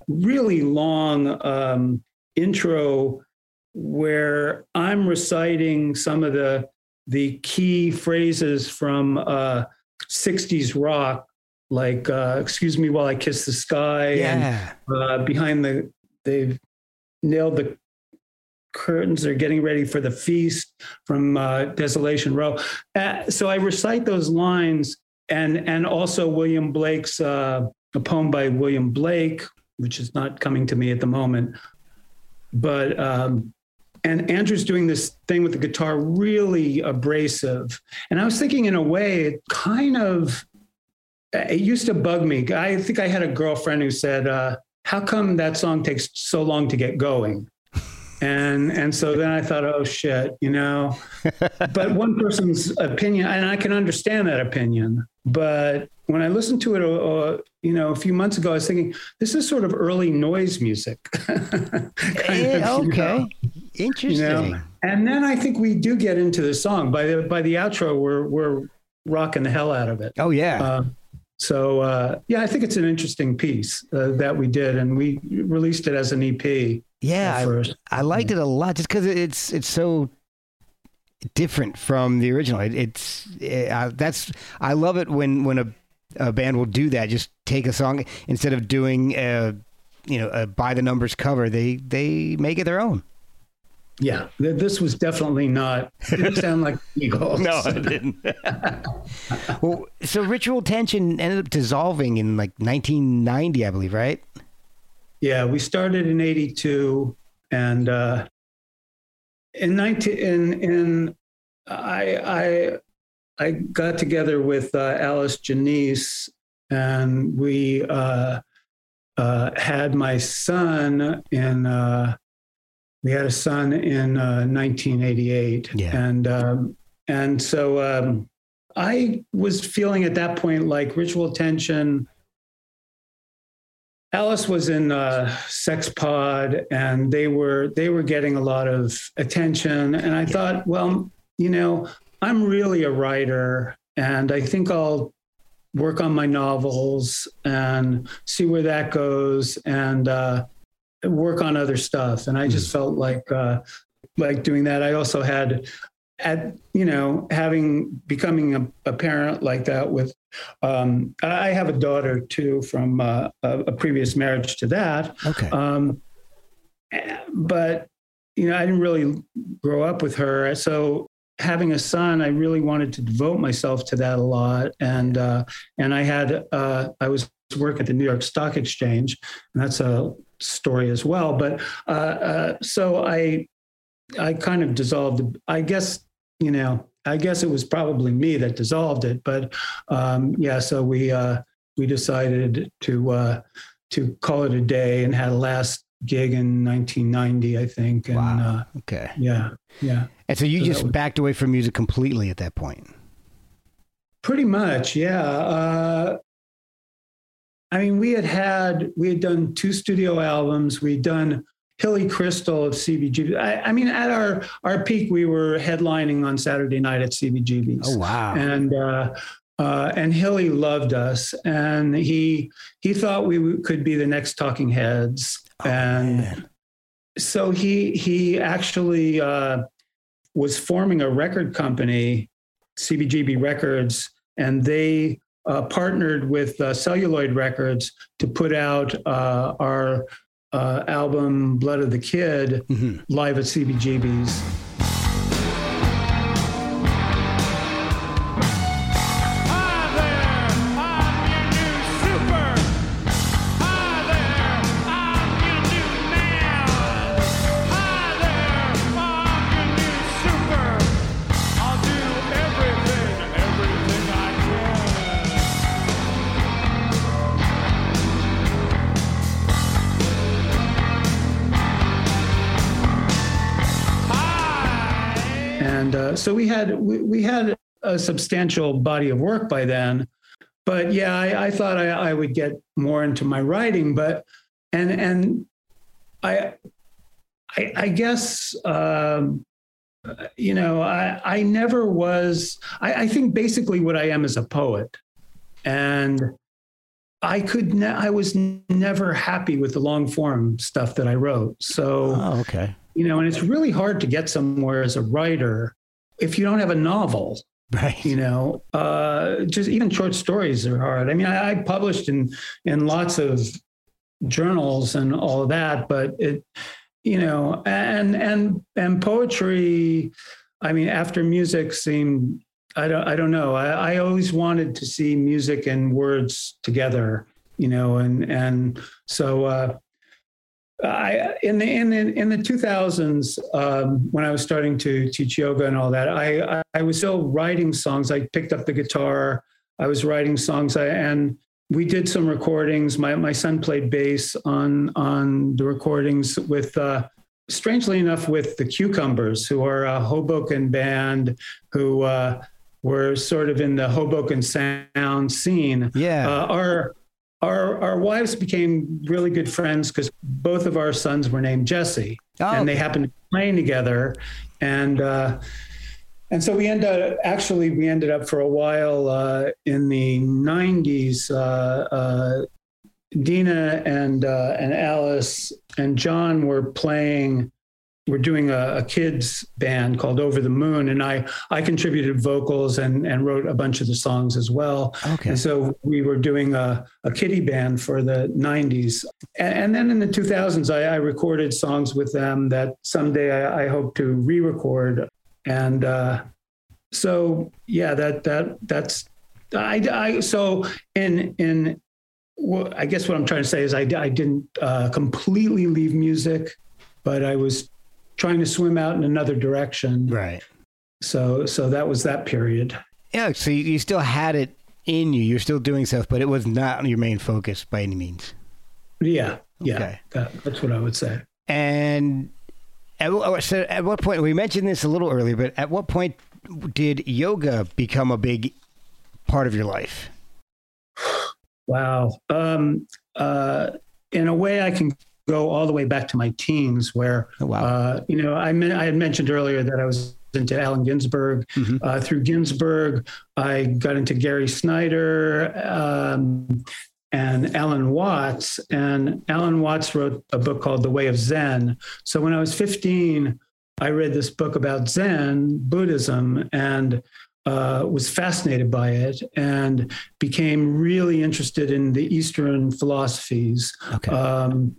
really long um, intro where I'm reciting some of the the key phrases from uh, sixties rock, like uh, "Excuse Me While I Kiss the Sky," Yeah. and uh, behind the they've nailed the curtains. They're getting ready for the feast from uh, Desolation Row. Uh, so I recite those lines, and and also William Blake's uh, a poem by William Blake, which is not coming to me at the moment, but. Um, And Andrew's doing this thing with the guitar, really abrasive. And I was thinking, in a way, it kind of, it used to bug me. I think I had a girlfriend who said, uh, how come that song takes so long to get going? And and so then I thought, oh, shit, you know. But one person's opinion, and I can understand that opinion. But when I listened to it, uh, you know, a few months ago, I was thinking, this is sort of early noise music. Eh, of, okay. You know, Interesting. you know? And then I think we do get into the song. By the by the outro, we're we're rocking the hell out of it. Oh, yeah. Uh, so, uh, yeah, I think it's an interesting piece uh, that we did, and we released it as an E P. Yeah, at first. I, I liked it a lot just because it's it's so different from the original. It, it's it, uh, that's I love it when when a, a band will do that. Just take a song instead of doing a you know a by the numbers cover. They they make it their own. Yeah, th- this was definitely not. It didn't sound like Eagles. No, it didn't. Well, so Ritual Tension ended up dissolving in like nineteen ninety, I believe, right? Yeah, we started in eighty-two, and uh, in nineteen in in I I I got together with uh, Alice Janice, and we uh, uh, had my son in. Uh, we had a son in uh, nineteen eighty-eight, yeah. and um, and so um, I was feeling at that point like Ritual Tension. Alice was in uh, Sex Pod, and they were they were getting a lot of attention. And I thought, well, you know, I'm really a writer, and I think I'll work on my novels and see where that goes, and uh, work on other stuff. And I just mm. felt like uh, like doing that. I also had, at you know, having becoming a, a parent like that with. Um, I have a daughter too from uh, a, a previous marriage to that. Okay. Um, but you know, I didn't really grow up with her, so having a son, I really wanted to devote myself to that a lot. And uh, and I had uh, I was working at the New York Stock Exchange, and that's a story as well. But uh, uh, so I I kind of dissolved. I guess you know. I guess it was probably me that dissolved it, but um, yeah. So we uh, we decided to uh, to call it a day, and had a last gig in nineteen ninety, I think. And, wow. Uh, okay. Yeah. Yeah. And so you so just was, backed away from music completely at that point. Pretty much, yeah. Uh, I mean, we had had we had done two studio albums. We'd done Hilly Crystal of C B G B. I, I mean, at our, our peak, we were headlining on Saturday night at C B G B's. Oh, wow. And, uh, uh, and Hilly loved us, and he, he thought we could be the next Talking Heads. Oh, and man. so he, he actually, uh, was forming a record company, C B G B Records, and they, uh, partnered with, uh, Celluloid Records to put out, uh, our, Uh, album Blood of the Kid mm-hmm. live at C B G B's. And uh, so we had we, we had a substantial body of work by then, but yeah, I, I thought I, I would get more into my writing, but and and I I, I guess um, you know I I never was I, I think basically what I am is a poet, and I could, ne- I was n- never happy with the long form stuff that I wrote. So, Oh, okay. you know, and it's really hard to get somewhere as a writer if you don't have a novel. Right. You know, uh, just even short stories are hard. I mean, I, I published in in lots of journals and all of that, but it, you know, and and and poetry. I mean, after music seemed, I don't, I don't know. I, I always wanted to see music and words together. You know, and and so. Uh, I in the in the in the two thousands, um, when I was starting to teach yoga and all that, I, I I was still writing songs. I picked up the guitar. I was writing songs, I, and we did some recordings. My my son played bass on on the recordings with, uh, strangely enough, with the Cucumbers, who are a Hoboken band who uh, were sort of in the Hoboken sound scene. Yeah. Uh, our Our, our wives became really good friends because both of our sons were named Jesse, oh, and they okay. happened to be playing together. And uh, and so we ended up, actually, we ended up for a while uh, in the nineties, uh, uh, Dina and uh, and Alice and John were playing, we're doing a, a kids band called Over the Moon. And I, I contributed vocals and, and wrote a bunch of the songs as well. Okay. And so we were doing a, a kiddie band for the nineties. And, and then in the two thousands, I, I recorded songs with them that someday I, I hope to re-record. And uh, so, yeah, that, that, that's, I, I, so in, in, well, I guess what I'm trying to say is I, I didn't uh, completely leave music, but I was trying to swim out in another direction. Right. So, so that was that period. Yeah. So you, you still had it in you. You're still doing stuff, but it was not your main focus by any means. Yeah. Yeah. Okay. That, that's what I would say. And at, so at what point, we mentioned this a little earlier, but at what point did yoga become a big part of your life? Wow. Um, uh, in a way, I can go all the way back to my teens where, oh, wow. uh, you know, I, me- I had mentioned earlier that I was into Allen Ginsberg. Mm-hmm. Uh, through Ginsberg, I got into Gary Snyder um, and Alan Watts. And Alan Watts wrote a book called The Way of Zen. So when I was fifteen, I read this book about Zen, Buddhism, and Uh, was fascinated by it and became really interested in the Eastern philosophies. Okay. Um,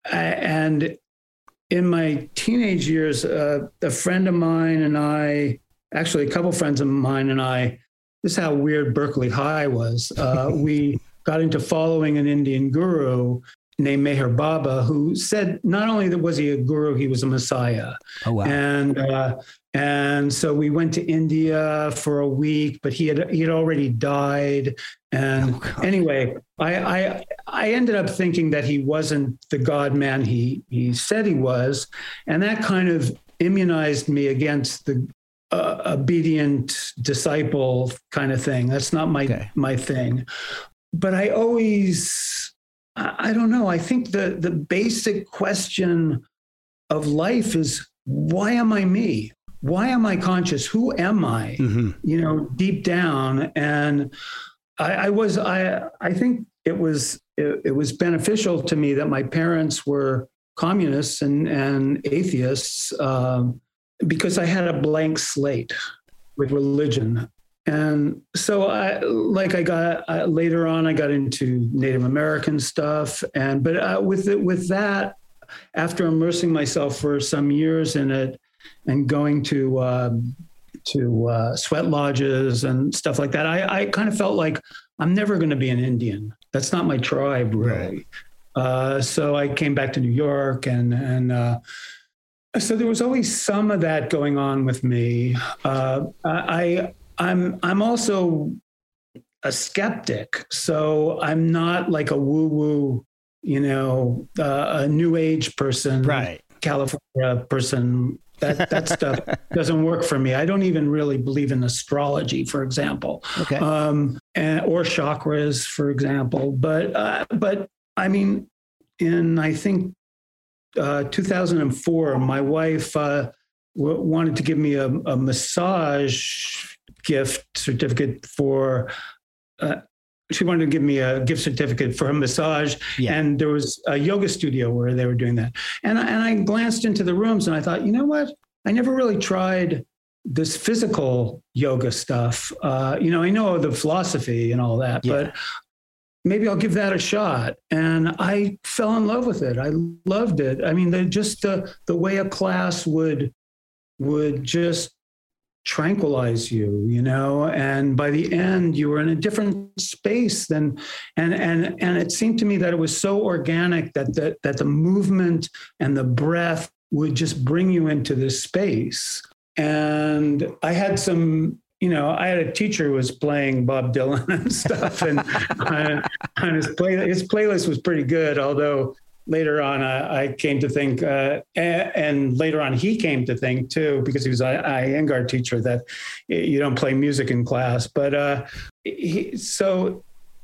and in my teenage years, uh, a friend of mine and I, actually a couple friends of mine and I, this is how weird Berkeley High was. Uh, we got into following an Indian guru named Meher Baba, who said not only that was he a guru, he was a messiah. Oh, wow. And uh, and so we went to India for a week, but he had he had already died. And oh, anyway, I, I I ended up thinking that he wasn't the God man he he said he was, and that kind of immunized me against the uh, obedient disciple kind of thing. That's not my okay. my thing. But I always, I don't know. I think the the basic question of life is, why am I me? Why am I conscious? Who am I? Mm-hmm. You know, deep down. And I, I was, I, I think it was, it, it was beneficial to me that my parents were communists and, and atheists, um, because I had a blank slate with religion. And so I, like I got, uh, later on, I got into Native American stuff. And, but uh, with it, with that, after immersing myself for some years in it, and going to uh, to uh, sweat lodges and stuff like that, I, I kind of felt like I'm never going to be an Indian. That's not my tribe, really. Right. Uh, so I came back to New York, and and uh, so there was always some of that going on with me. Uh, I I'm I'm also a skeptic, so I'm not like a woo woo, you know, uh, a new age person, right? California person. That that stuff doesn't work for me. I don't even really believe in astrology, for example, okay, um, and, or chakras, for example. But uh, but I mean, in I think uh, two thousand four, my wife uh, w- wanted to give me a, a massage gift certificate for uh, she wanted to give me a gift certificate for a massage. Yeah. And there was a yoga studio where they were doing that. And, and I glanced into the rooms and I thought, you know what? I never really tried this physical yoga stuff. Uh, you know, I know the philosophy and all that, yeah. but maybe I'll give that a shot. And I fell in love with it. I loved it. I mean, the, just the, the way a class would, would just tranquilize you, you know, and by the end you were in a different space than, and, and, and it seemed to me that it was so organic that, that, that the movement and the breath would just bring you into this space. And I had some, you know, I had a teacher who was playing Bob Dylan and stuff, and uh, on his play, his playlist was pretty good. Although later on, I, I came to think, uh, and, and later on, he came to think too, because he was a Iyengar teacher, that you don't play music in class. But uh, he, so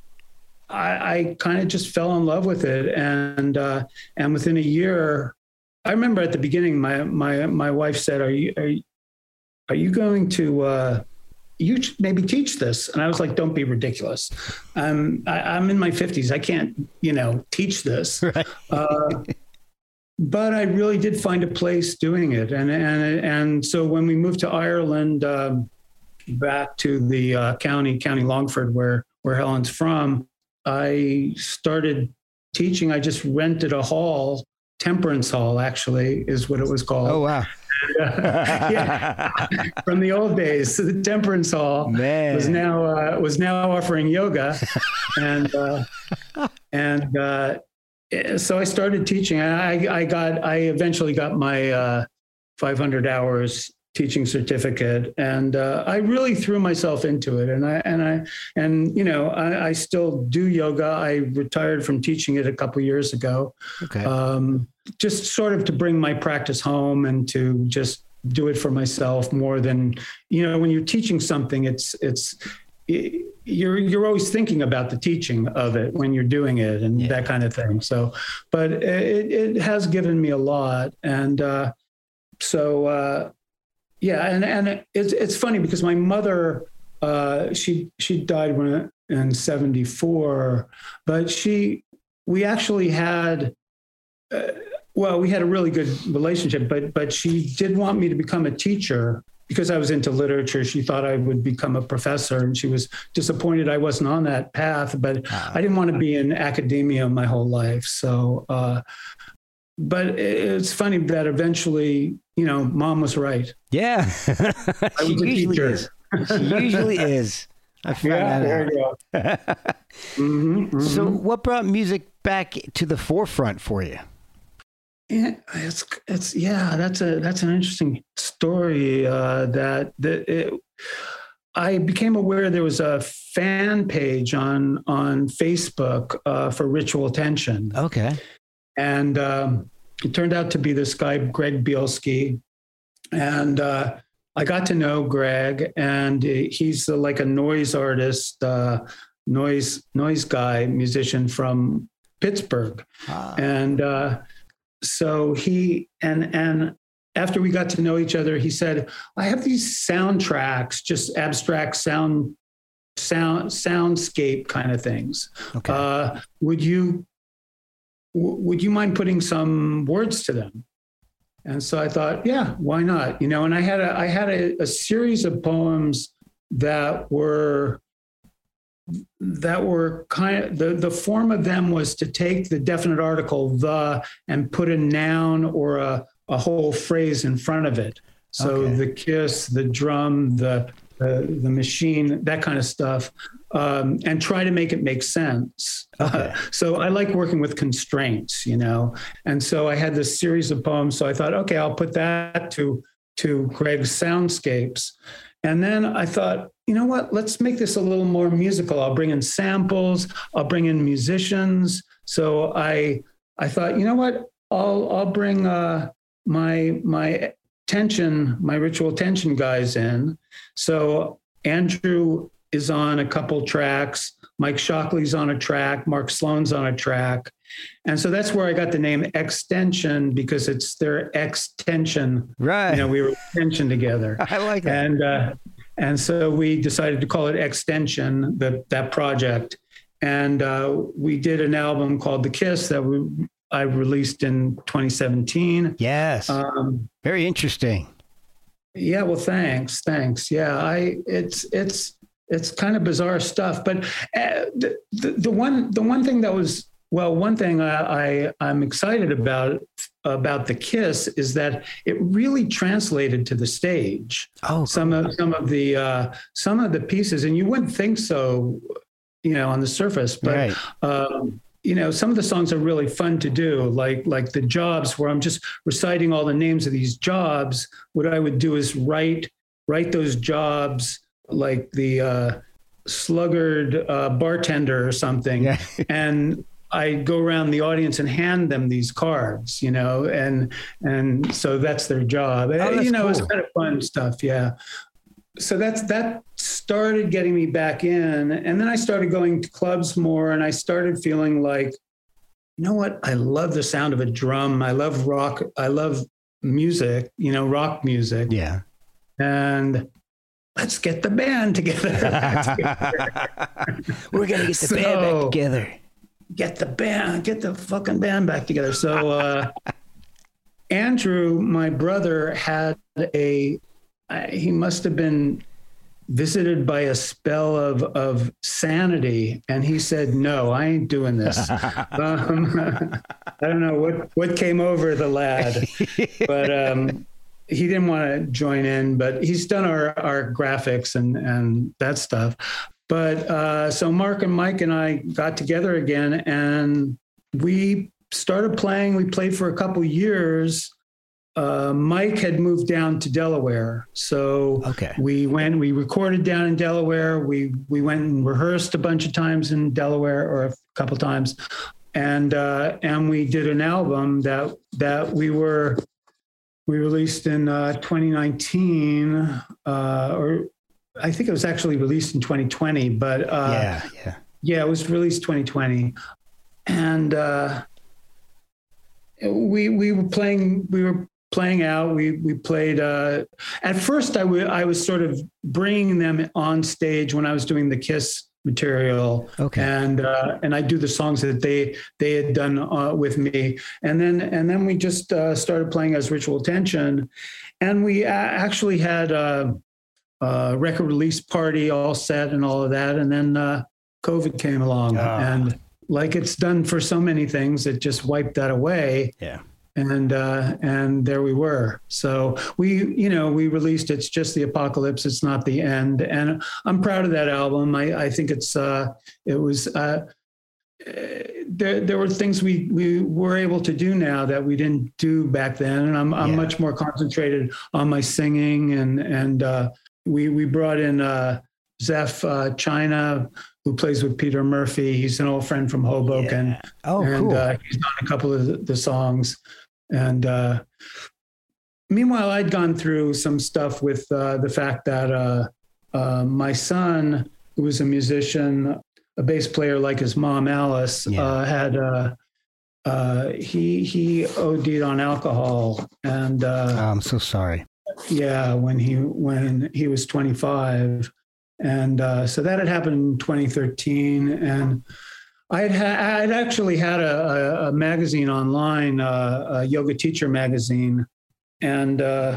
I, I kind of just fell in love with it, and uh, and within a year, I remember at the beginning, my my my wife said, "Are you are you, are you going to?" Uh, you maybe teach this. And I was like, don't be ridiculous. Um, I, I'm in my fifties. I can't, you know, teach this. Right. uh, but I really did find a place doing it. And, and, and so when we moved to Ireland, um, back to the uh, county, County Longford, where, where Helen's from, I started teaching. I just rented a hall, Temperance Hall, actually, is what it was called. Oh, wow. Uh, yeah, from the old days. So the Temperance Hall Man. was now uh, was now offering yoga, and uh, and uh, so I started teaching. I I got I eventually got my uh, five hundred hours teaching certificate, and uh, I really threw myself into it. And I and I and you know I, I still do yoga. I retired from teaching it a couple of years ago. Okay. Um, just sort of to bring my practice home and to just do it for myself more than, you know, when you're teaching something, it's, it's, it, you're, you're always thinking about the teaching of it when you're doing it and yeah. that kind of thing. So, but it, it has given me a lot. And, uh, so, uh, yeah. And, and it's, it's funny because my mother, uh, she, she died when in seventy-four, but she, we actually had, uh, well, we had a really good relationship, but but she did want me to become a teacher because I was into literature. She thought I would become a professor, and she was disappointed I wasn't on that path. But uh, I didn't want to be in academia my whole life. So, uh, but it's funny that eventually, you know, Mom was right. Yeah, I was a teacher. Is. She usually is. I found yeah, that there you go. mm-hmm, mm-hmm. So, what brought music back to the forefront for you? Yeah, it's it's yeah. That's a that's an interesting story. Uh, that that it, I became aware there was a fan page on on Facebook uh, for Ritual Tension. Okay, and um, it turned out to be this guy Greg Bielski, and uh, I got to know Greg, and he's like a noise artist, uh, noise noise guy, musician from Pittsburgh, ah. and. Uh, So he, and, and after we got to know each other, he said, I have these soundtracks, just abstract sound, sound, soundscape kind of things. Okay. Uh, would you, w- would you mind putting some words to them? And so I thought, yeah, why not? You know, and I had a, I had a, a series of poems that were, that were kind of, the, the form of them was to take the definite article, the, and put a noun or a, a whole phrase in front of it. So okay. the kiss, the drum, the, the, the machine, that kind of stuff, um, and try to make it make sense. Okay. Uh, so I like working with constraints, you know? And so I had this series of poems. So I thought, okay, I'll put that to, to Greg's soundscapes. And then I thought, you know what, let's make this a little more musical. I'll bring in samples, I'll bring in musicians. So I I thought, you know what, I'll I'll bring uh, my my tension, my Ritual Tension guys in. So Andrew is on a couple tracks, Mike Shockley's on a track, Mark Sloan's on a track. And so that's where I got the name Extension, because it's their extension. Right. You know, we were tension together. I like that. And uh, and so we decided to call it Extension, the, that project. and uh, we did an album called The Kiss that we, I released in twenty seventeen. Yes. Um, Very interesting. Yeah. Well, thanks. Thanks. Yeah. I, it's, it's, it's kind of bizarre stuff, but uh, the, the, the one, the one thing that was, well, one thing I, I, I'm excited about, about The Kiss is that it really translated to the stage. Oh, some cool. of, some of the, uh, some of the pieces, and you wouldn't think so, you know, on the surface, but, right. um, you know, some of the songs are really fun to do, like like the jobs, where I'm just reciting all the names of these jobs. What I would do is write write those jobs, like the uh, sluggard uh, bartender or something, yeah. and I go around the audience and hand them these cards, you know, and and so that's their job. Oh, that's you know, cool. It's kind of fun stuff, yeah. So that's that started getting me back in, and then I started going to clubs more, and I started feeling like, you know what? I love the sound of a drum. I love rock. I love music. You know, rock music. Yeah. And let's get the band together. We're gonna get the so, band back together. Get the band. Get the fucking band back together. So uh, Andrew, my brother, had a. He must have been visited by a spell of, of sanity. And he said, no, I ain't doing this. um, I don't know what, what came over the lad, but um, he didn't want to join in, but he's done our, our graphics and, and that stuff. But uh, so Mark and Mike and I got together again, and we started playing. We played for a couple years. Uh, Mike had moved down to Delaware. So okay. we went, we recorded down in Delaware. We, we went and rehearsed a bunch of times in Delaware, or a couple times. And, uh, and we did an album that, that we were, we released in, uh, twenty nineteen, uh, or I think it was actually released in twenty twenty, but, uh, yeah, yeah, yeah, it was released twenty twenty. And, uh, we, we were playing, we were, playing out. We we played. Uh, at first, I, w- I was sort of bringing them on stage when I was doing the Kiss material. Okay. And uh, and I do the songs that they they had done uh, with me, and then and then we just uh, started playing as Ritual Tension, and we a- actually had a, a record release party all set and all of that, and then uh, COVID came along, oh. and like it's done for so many things, it just wiped that away. Yeah. And, uh, and there we were. So we, you know, we released It's Just the Apocalypse. It's Not the End. And I'm proud of that album. I, I think it's, uh, it was, uh, there, there were things we, we were able to do now that we didn't do back then. And I'm, I'm yeah. much more concentrated on my singing. And, and, uh, we, we brought in, uh, Zeph, uh, China, who plays with Peter Murphy. He's an old friend from Hoboken. Yeah. Oh, and, cool. uh, he's on a couple of the, the songs. And uh, meanwhile, I'd gone through some stuff with uh, the fact that uh, uh, my son, who was a musician, a bass player like his mom, Alice, yeah. uh, had uh, uh, he he O D'd on alcohol, and uh, oh, I'm so sorry. Yeah, when he when he was twenty-five, and uh, so that had happened in twenty thirteen, and I had ha- I'd actually had a, a, a magazine online, uh, a yoga teacher magazine, and uh,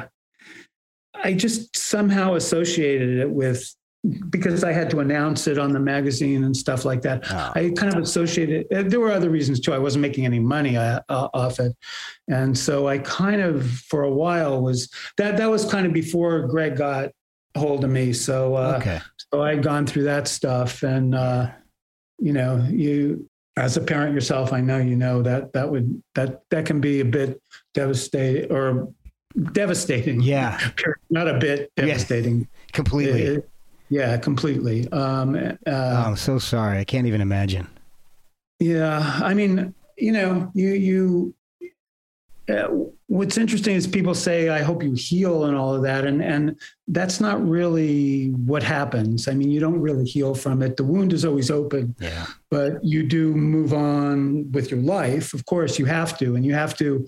I just somehow associated it with, because I had to announce it on the magazine and stuff like that. Oh. I kind of associated it. There were other reasons too. I wasn't making any money uh, off it. And so I kind of, for a while was that, that was kind of before Greg got hold of me. So, uh, okay. so I'd gone through that stuff, and, uh, you know, you, as a parent yourself, I know, you know, that that would, that, that can be a bit devastating or devastating. Yeah. Not a bit devastating. Yeah, completely. It, it, yeah, completely. Um, uh, oh, I'm so sorry. I can't even imagine. Yeah. I mean, you know, you, you, uh, what's interesting is people say, I hope you heal and all of that. And, and that's not really what happens. I mean, you don't really heal from it. The wound is always open, yeah. but you do move on with your life. Of course you have to, and you have to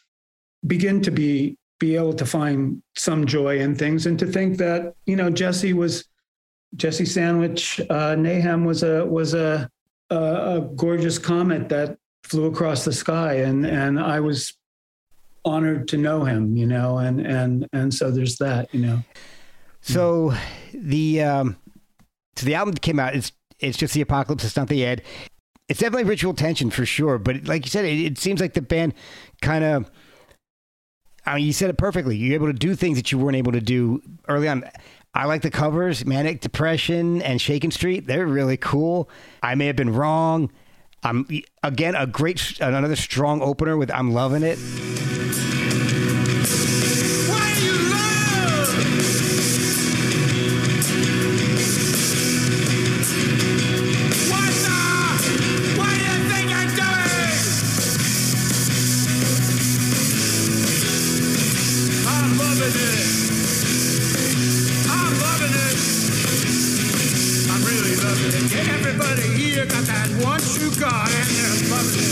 begin to be, be able to find some joy in things, and to think that, you know, Jesse was, Jesse Sandwich, uh, Nahum was a, was a, a, a gorgeous comet that flew across the sky, and and I was honored to know him, you know, and and and so there's that, you know. So the um, so the album came out. It's it's just the Apocalypse. It's not the Ed. It's definitely Ritual Tension for sure. But like you said, it, it seems like the band kind of. I mean, you said it perfectly. You're able to do things that you weren't able to do early on. I like the covers, Manic Depression and Shaken Street. They're really cool. I May Have Been Wrong. Um, again, a great, another strong opener with I'm Loving It. Why do you love? What the? What do you think I'm doing? I'm loving it. I'm loving it. I'm really loving it. Yeah, everybody here got that one true God, and they're loving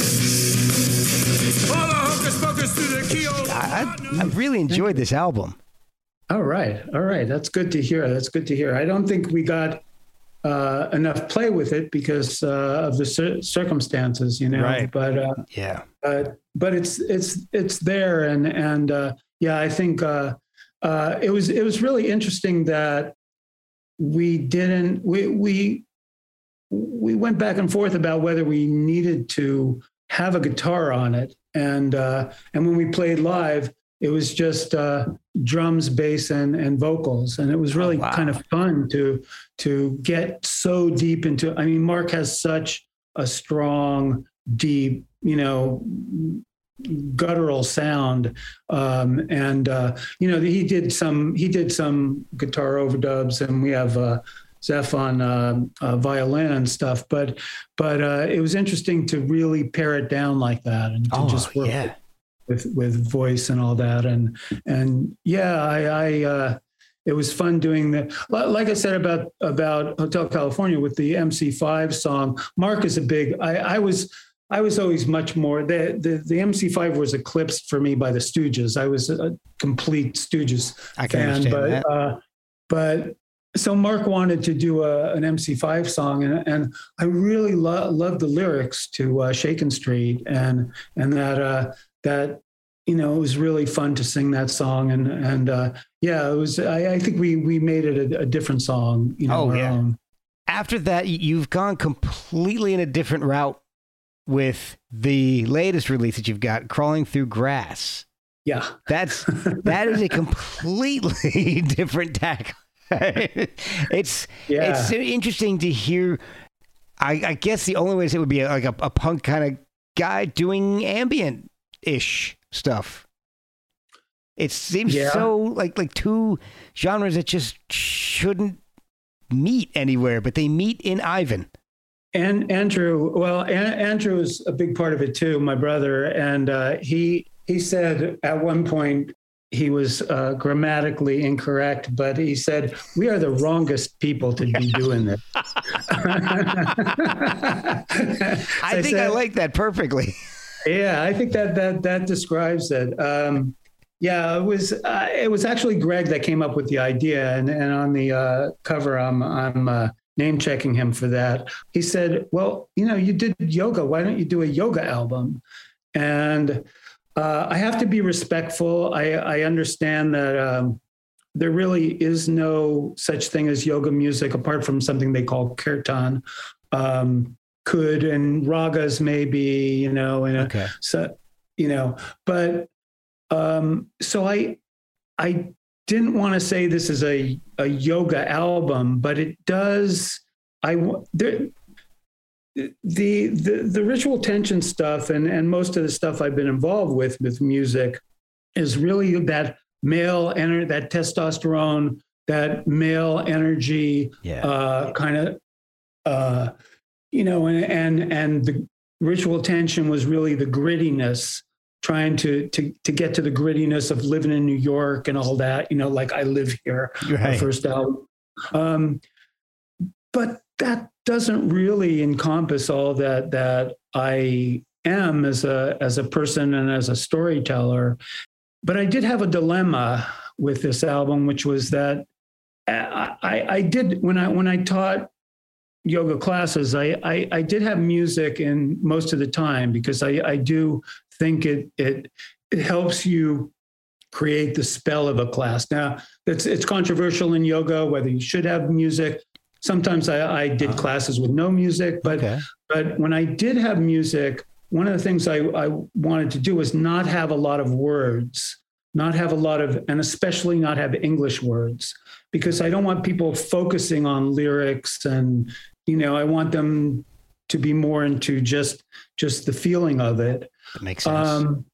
it. All the hocus pocus through the keyhole. I, I, I really enjoyed this album. All right, all right, that's good to hear. That's good to hear. I don't think we got uh, enough play with it because uh, of the cir- circumstances, you know. Right. But uh, Yeah. but but it's it's it's there, and and uh, yeah, I think uh, uh, it was it was really interesting that we didn't we we we went back and forth about whether we needed to have a guitar on it, and uh, and when we played live, it was just uh, drums, bass, and and vocals, and it was really Oh, wow. kind of fun to to get so deep into. I mean, Mark has such a strong, deep, you know, guttural sound, um, and uh, you know, he did some he did some guitar overdubs, and we have uh, Zeph on uh, uh, violin and stuff. But but uh, it was interesting to really pare it down like that, and to Oh, just work yeah. with with voice and all that, and and yeah, I. I uh, it was fun doing the, like I said about about Hotel California with the M C five song. Mark is a big. I, I was. I was always much more, the, the, the M C five was eclipsed for me by the Stooges. I was a complete Stooges I can fan, understand but, that. uh, but so Mark wanted to do a, an M C five song, and, and I really lo- loved the lyrics to uh, Shaken Street, and, and that, uh, that, you know, it was really fun to sing that song. And, and uh, yeah, it was, I, I think we, we made it a, a different song, you know, Oh, our yeah. own. After that, y- you've gone completely in a different route with the latest release that you've got, Crawling Through Grass. Yeah. That's that is a completely different tack. it's Yeah. it's so interesting to hear. I, I guess the only way to say it would be like a, a punk kind of guy doing ambient ish stuff. It seems Yeah. so like like two genres that just shouldn't meet anywhere, but they meet in Ivan. And Andrew, well, An- Andrew is a big part of it too, my brother. And uh, he he said at one point he was uh, grammatically incorrect, but he said, "We are the wrongest people to be doing this." I So think I said- like that perfectly. Yeah, I think that that that describes it. Um, yeah, it was uh, it was actually Greg that came up with the idea, and and on the uh, cover, I'm I'm. Uh, name checking him for that. He said, well, you know, you did yoga. Why don't you do a yoga album? And uh, I have to be respectful. I, I understand that um, there really is no such thing as yoga music apart from something they call kirtan. Um, could and ragas maybe, you know, and Okay. so, you know, but um, so I, I didn't want to say this is a, a yoga album, but it does. I there, the the the Ritual Tension stuff and and most of the stuff I've been involved with with music is really that male energy, that testosterone, that male energy, Yeah. uh, kind of, uh, you know, and and and the Ritual Tension was really the grittiness. Trying to to to get to the grittiness of living in New York and all that, you know, like I Live Here, our Right. first album. Um, but that doesn't really encompass all that that I am as a as a person and as a storyteller. But I did have a dilemma with this album, which was that I, I, I did when I when I taught yoga classes, I, I, I did have music in most of the time because I, I do think it, it, it helps you create the spell of a class. Now, it's, it's controversial in yoga whether you should have music. Sometimes I, I did classes with no music, but okay. but when I did have music, one of the things I, I wanted to do was not have a lot of words, not have a lot of, and especially not have English words, because I don't want people focusing on lyrics, and you know, I want them to be more into just just the feeling of it. That makes sense. Um,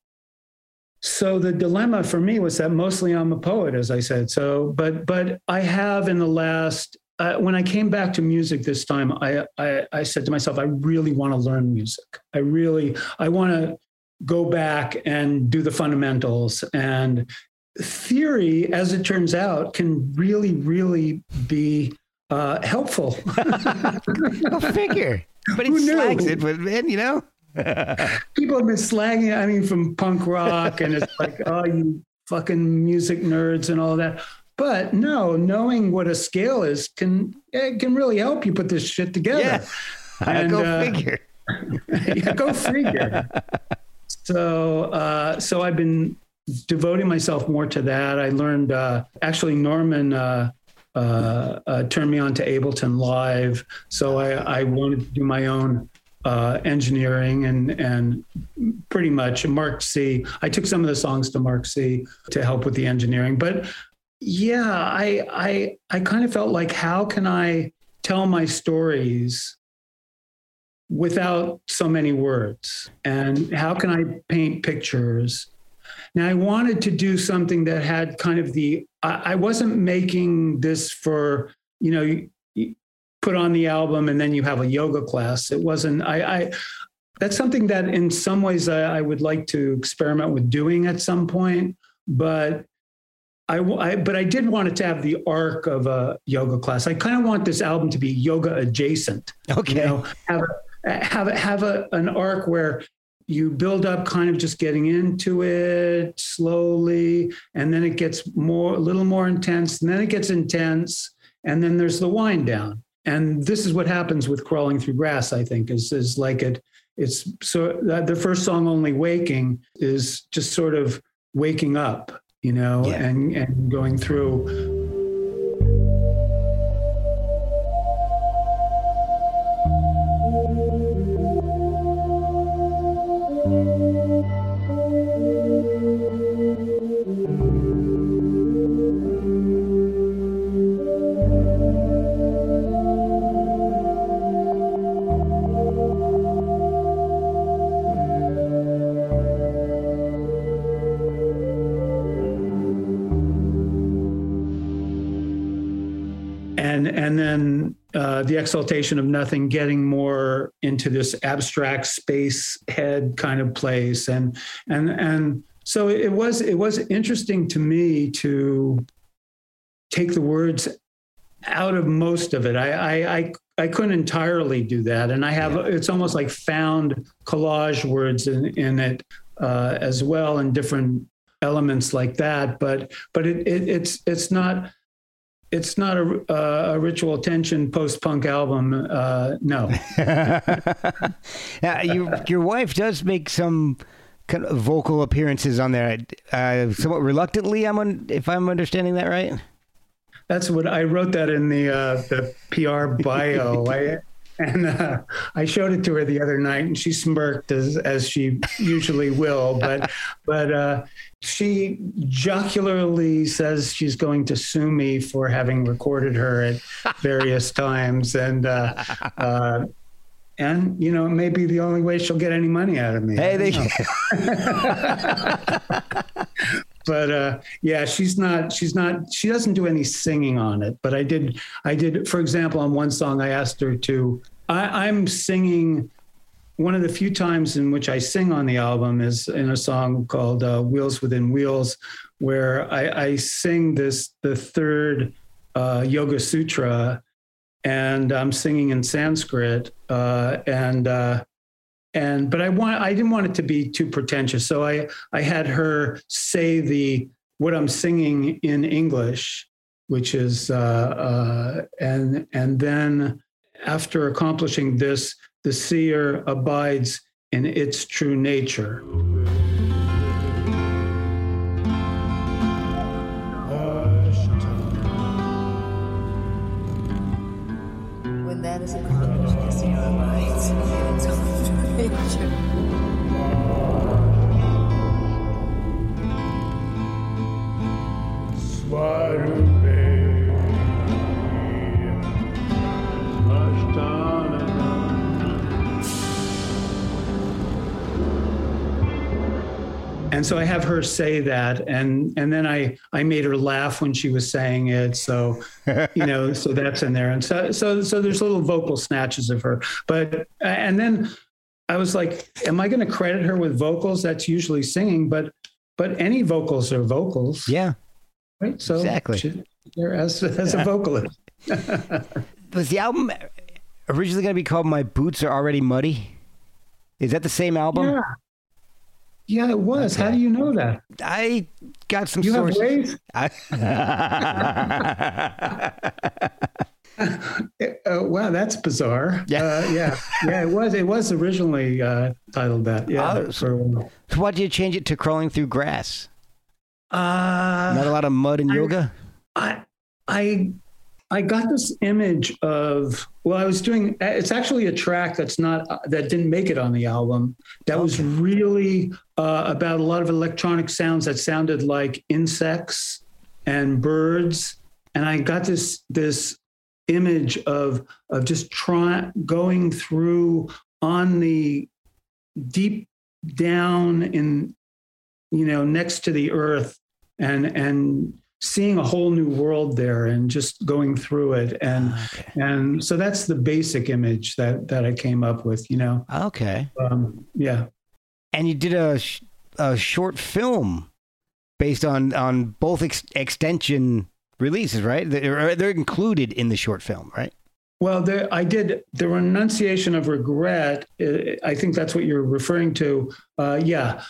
So the dilemma for me was that mostly I'm a poet, as I said. So, but but I have in the last, uh, when I came back to music this time, I, I I said to myself, I really want to learn music. I really, I want to go back and do the fundamentals. And theory, as it turns out, can really, really be uh, helpful. Go figure. But he slags it, but man, you know. People have been slagging, I mean, from punk rock, and it's like, oh, you fucking music nerds and all that. But no, knowing what a scale is can it can really help you put this shit together. Yeah. And, go uh, figure. yeah, go figure. So, uh, so I've been devoting myself more to that. I learned, uh, actually, Norman uh, uh, uh, turned me on to Ableton Live. So I, I wanted to do my own uh, engineering and, and pretty much Mark C. I took some of the songs to Mark C. to help with the engineering. But yeah, I, I, I kind of felt like, how can I tell my stories without so many words? And how can I paint pictures? Now, I wanted to do something that had kind of the, I, I wasn't making this for, you know, you, you put on the album and then you have a yoga class. It wasn't, I, I that's something that in some ways I, I would like to experiment with doing at some point, but I, I, but I did want it to have the arc of a yoga class. I kind of want this album to be yoga adjacent. Okay. You know, have a, have a, have a, an arc where you build up kind of just getting into it slowly, and then it gets more, a little more intense, and then it gets intense, and then there's the wind down. And this is what happens with Crawling Through Grass, I think, is, is like it, it's so that the first song, Only Waking, is just sort of waking up, you know, yeah. and, and going through. And, and then uh, the exaltation of nothing, getting more into this abstract space head kind of place. And, and, and so it was, it was interesting to me to take the words out of most of it. I, I, I, I couldn't entirely do that. And I have, yeah. it's almost like found collage words in, in it uh, as well, and different elements like that. But, but it, it it's, it's not, It's not a, uh, a Ritual Tension post-punk album. Uh, no. Now, you, your wife does make some kind of vocal appearances on there, uh, somewhat reluctantly. I'm on, if I'm understanding that right. That's what I wrote that in the uh, the P R bio. I, and uh, I showed it to her the other night, and she smirked as as she usually will. But but uh, she jocularly says she's going to sue me for having recorded her at various times, and uh, uh, and you know, it may be the only way she'll get any money out of me. Hey, they. But uh, yeah, she's not, she's not, she doesn't do any singing on it. But I did, I did, for example, on one song, I asked her to, I, I'm singing, one of the few times in which I sing on the album is in a song called uh, Wheels Within Wheels, where I, I sing this, the third uh, Yoga Sutra, and I'm singing in Sanskrit. Uh, and, uh, And, but I want, I didn't want it to be too pretentious. So I, I had her say the, what I'm singing in English, which is, uh, uh, and, and then, after accomplishing this, the seer abides in its true nature. When that is accomplished, the seer abides in its own true nature. And so I have her say that, and and then I I made her laugh when she was saying it. So, you know, so that's in there, and so so so there's little vocal snatches of her. But and then I was like, am I going to credit her with vocals? That's usually singing, but but any vocals are vocals. Yeah, right. So exactly. She, as as a vocalist. Was the album originally going to be called "My Boots Are Already Muddy"? Is that the same album? Yeah. Yeah, it was. Okay. How do you know that? I got some you sources. Have ways? I... uh, wow, that's bizarre. Yeah, uh, yeah, yeah. It was. It was originally uh, titled that. Yeah. Uh, so, so why did you change it to "Crawling Through Grass"? Uh, Not a lot of mud and I, yoga. I, I, I got this image of. Well, I was doing. It's actually a track that's not that didn't make it on the album. That okay. was really uh, about a lot of electronic sounds that sounded like insects and birds, and I got this this image of of just trying going through on the deep down in, you know, next to the earth, and and. seeing a whole new world there and just going through it. And, okay. and so that's the basic image that, that I came up with, you know? Okay. Um, yeah. And you did a, sh- a short film based on, on both ex- extension releases, right? They're, they're included in the short film, right? Well, there, I did the Renunciation of Regret. I think that's what you're referring to. Uh, yeah.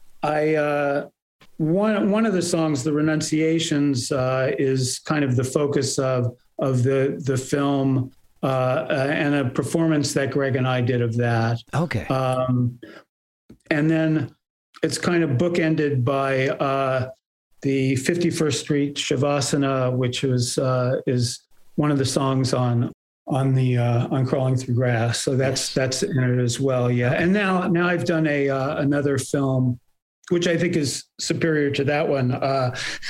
I, uh, One one of the songs, the Renunciations, uh, is kind of the focus of of the the film uh, uh, and a performance that Greg and I did of that. Okay. Um, and then it's kind of bookended by uh, the fifty-first Street Shavasana, which was uh, is one of the songs on on the uh, on Crawling Through Grass. So that's yes. that's in it as well. Yeah. And now now I've done a uh, another film, which I think is superior to that one. Uh,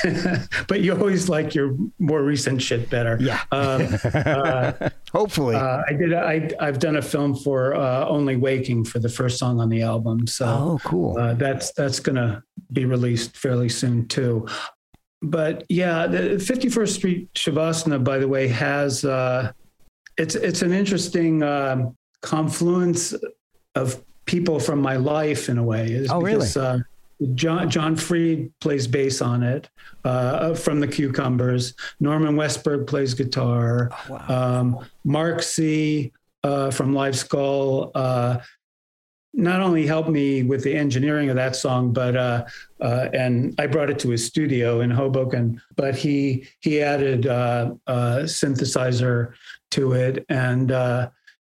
but you always like your more recent shit better. Yeah. Um, uh, Hopefully. Uh, I did. I, I've done a film for uh, Only Waking for the first song on the album. So oh, cool. Uh, that's that's going to be released fairly soon too. But yeah, the fifty-first Street Shavasana, by the way, has, uh, it's, it's an interesting um, confluence of people from my life in a way. It's oh, because, really? Uh, John John Freed plays bass on it uh, from the Cucumbers. Norman Westberg plays guitar. Oh, wow. um, Mark C. Uh, from Live Skull uh, not only helped me with the engineering of that song, but uh, uh, and I brought it to his studio in Hoboken. But he he added uh, a synthesizer to it, and uh,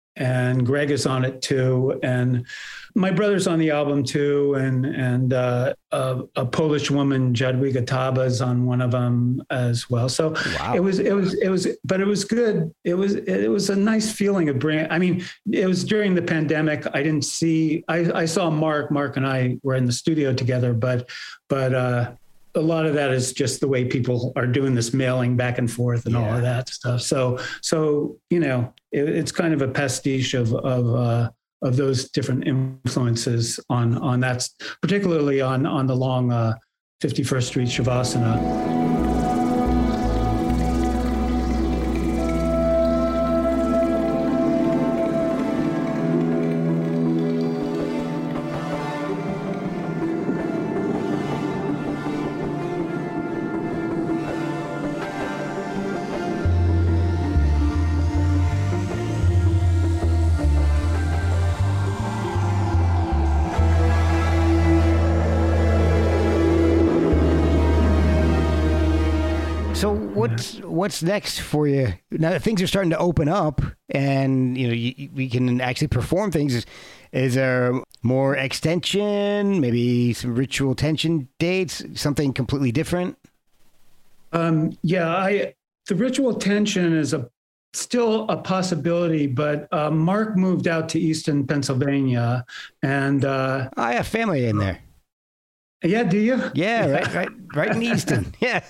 and Greg is on it too, and my brother's on the album too, and and uh, a, a Polish woman, Jadwiga Taba, is on one of them as well. So wow. it was it was it was, but it was good. It was it was a nice feeling of bringing. I mean, it was during the pandemic. I didn't see. I, I saw Mark. Mark and I were in the studio together, but but. Uh, a lot of that is just the way people are doing this mailing back and forth and yeah. all of that stuff. So, so, you know, it, it's kind of a pastiche of, of, uh, of those different influences on, on that, particularly on, on the long, uh, fifty-first Street Shavasana. So what's what's next for you? Now that things are starting to open up, and you know you, we can actually perform things. Is, is there more extension? Maybe some Ritual Tension dates? Something completely different? Um, yeah, I the Ritual Tension is a still a possibility, but uh, Mark moved out to Easton, Pennsylvania, and uh, I have family in there. Yeah, do you? Yeah, right, right, right in Easton. Yeah.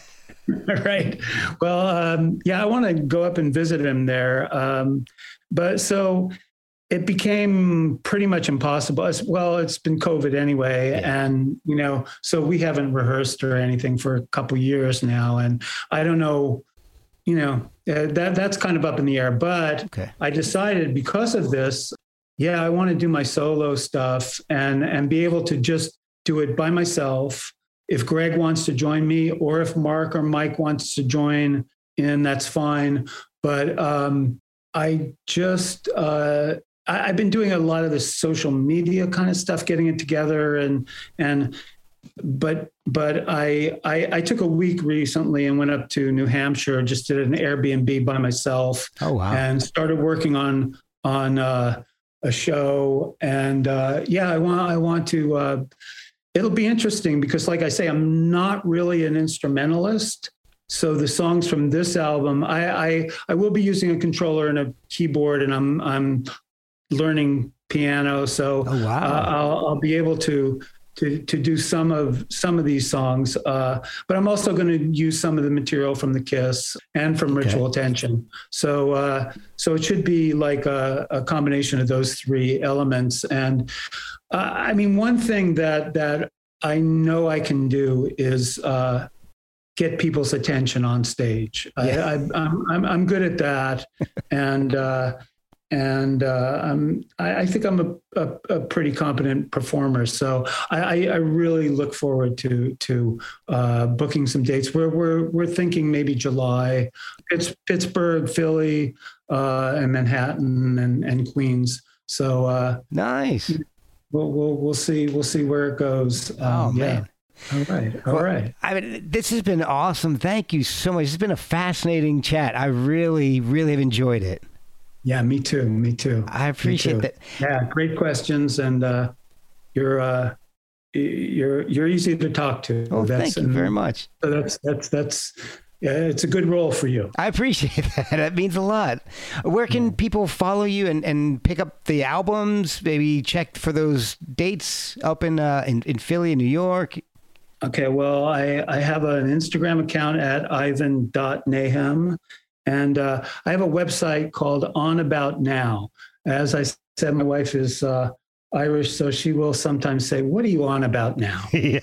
Right. Well, um, yeah, I want to go up and visit him there. Um, but so it became pretty much impossible. As well, it's been COVID anyway. Yeah. And, you know, so we haven't rehearsed or anything for a couple years now. And I don't know, you know, uh, that that's kind of up in the air. But Okay. I decided because of this, yeah, I want to do my solo stuff and and be able to just do it by myself. If Greg wants to join me, or if Mark or Mike wants to join in, that's fine. But um, I just, uh, I, I've been doing a lot of this social media kind of stuff, getting it together, and and but but I, I I took a week recently and went up to New Hampshire, just did an Airbnb by myself. Oh wow! And started working on on uh, a show, and uh, yeah, I want I want to. Uh, It'll be interesting because, like I say, I'm not really an instrumentalist. So the songs from this album, I, I I will be using a controller and a keyboard, and I'm I'm learning piano. So Oh, wow. uh, I'll I'll be able to to to do some of some of these songs. Uh, but I'm also going to use some of the material from the Kiss and from Okay. Ritual Tension. So uh, so it should be like a, a combination of those three elements. And Uh, I mean, one thing that that I know I can do is uh, get people's attention on stage. Yeah. I, I, I'm, I'm I'm good at that, and uh, and uh, I'm I, I think I'm a, a, a pretty competent performer. So I, I, I really look forward to to uh, booking some dates. We're we're we're thinking maybe July, Pitts, Pittsburgh, Philly, uh, and Manhattan and and Queens. So. Uh, Nice. We'll, we'll, we'll see. We'll see where it goes. Um, Oh, yeah. man. All right. All Well, right. I mean, this has been awesome. Thank you so much. It's been a fascinating chat. I really, really have enjoyed it. Yeah, me too. Me too. I Me appreciate too. that. Yeah, great questions, and uh, you're uh, you're you're easy to talk to. Oh, That's- thank you very much. So that's that's that's yeah, it's a good role for you. I appreciate that. That means a lot. Where can people follow you and, and pick up the albums? Maybe check for those dates up in uh, in, in Philly and New York. Okay, well, I, I have an Instagram account at ivan dot nahem, and uh, I have a website called On About Now. As I said, my wife is uh, Irish, so she will sometimes say, "What are you on about now?"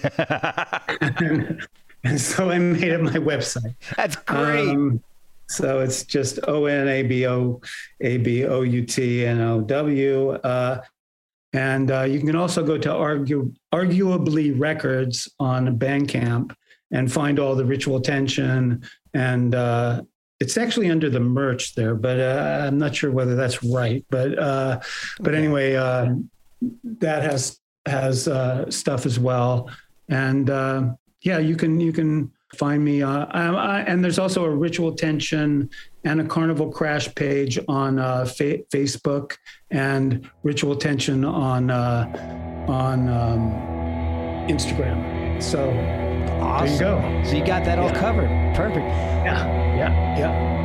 and, and so I made it my website. That's great. Um, so it's just O N A B O A B O U T N O W. Uh, and uh, you can also go to argue, Arguably Records on Bandcamp and find all the Ritual Tension. And uh, it's actually under the merch there, but uh, I'm not sure whether that's right. But uh, but Okay. anyway, uh, that has has uh, stuff as well. And uh, yeah, you can you can find me. Uh, I, I, and there's also a Ritual Tension and a Carnival Crash page on uh, fa- Facebook, and Ritual Tension on uh, on um, Instagram. So Awesome. there you go. So you got that all Yeah. covered. Perfect. Yeah, yeah, yeah.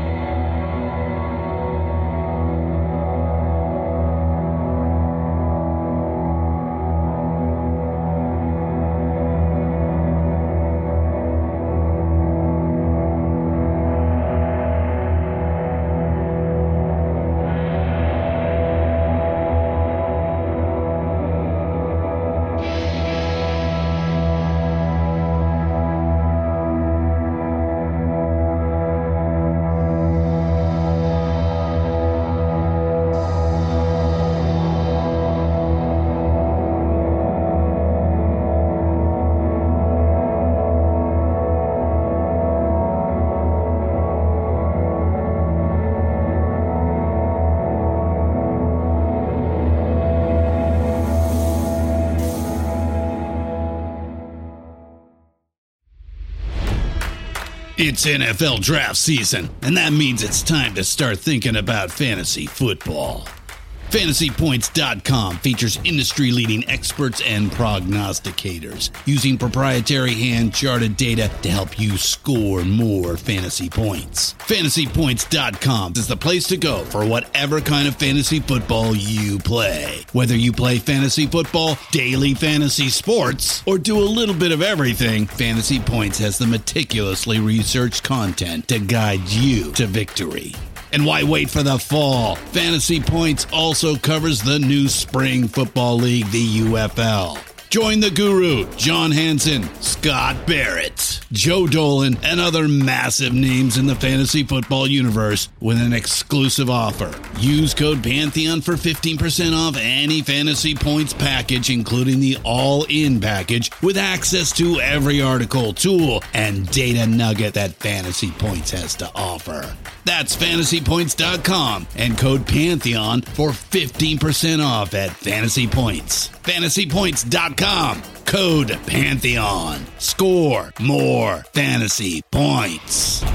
It's N F L draft season, and that means it's time to start thinking about fantasy football. Fantasy Points dot com features industry-leading experts and prognosticators using proprietary hand-charted data to help you score more fantasy points. Fantasy Points dot com is the place to go for whatever kind of fantasy football you play. Whether you play fantasy football, daily fantasy sports, or do a little bit of everything, Fantasy Points has the meticulously researched content to guide you to victory. And why wait for the fall? Fantasy Points also covers the new spring football league, the U F L. Join the guru, John Hansen, Scott Barrett, Joe Dolan, and other massive names in the fantasy football universe with an exclusive offer. Use code Pantheon for fifteen percent off any Fantasy Points package, including the all-in package, with access to every article, tool, and data nugget that Fantasy Points has to offer. That's Fantasy Points dot com and code Pantheon for fifteen percent off at Fantasy Points. Fantasy Points dot com, code Pantheon. Score more fantasy points.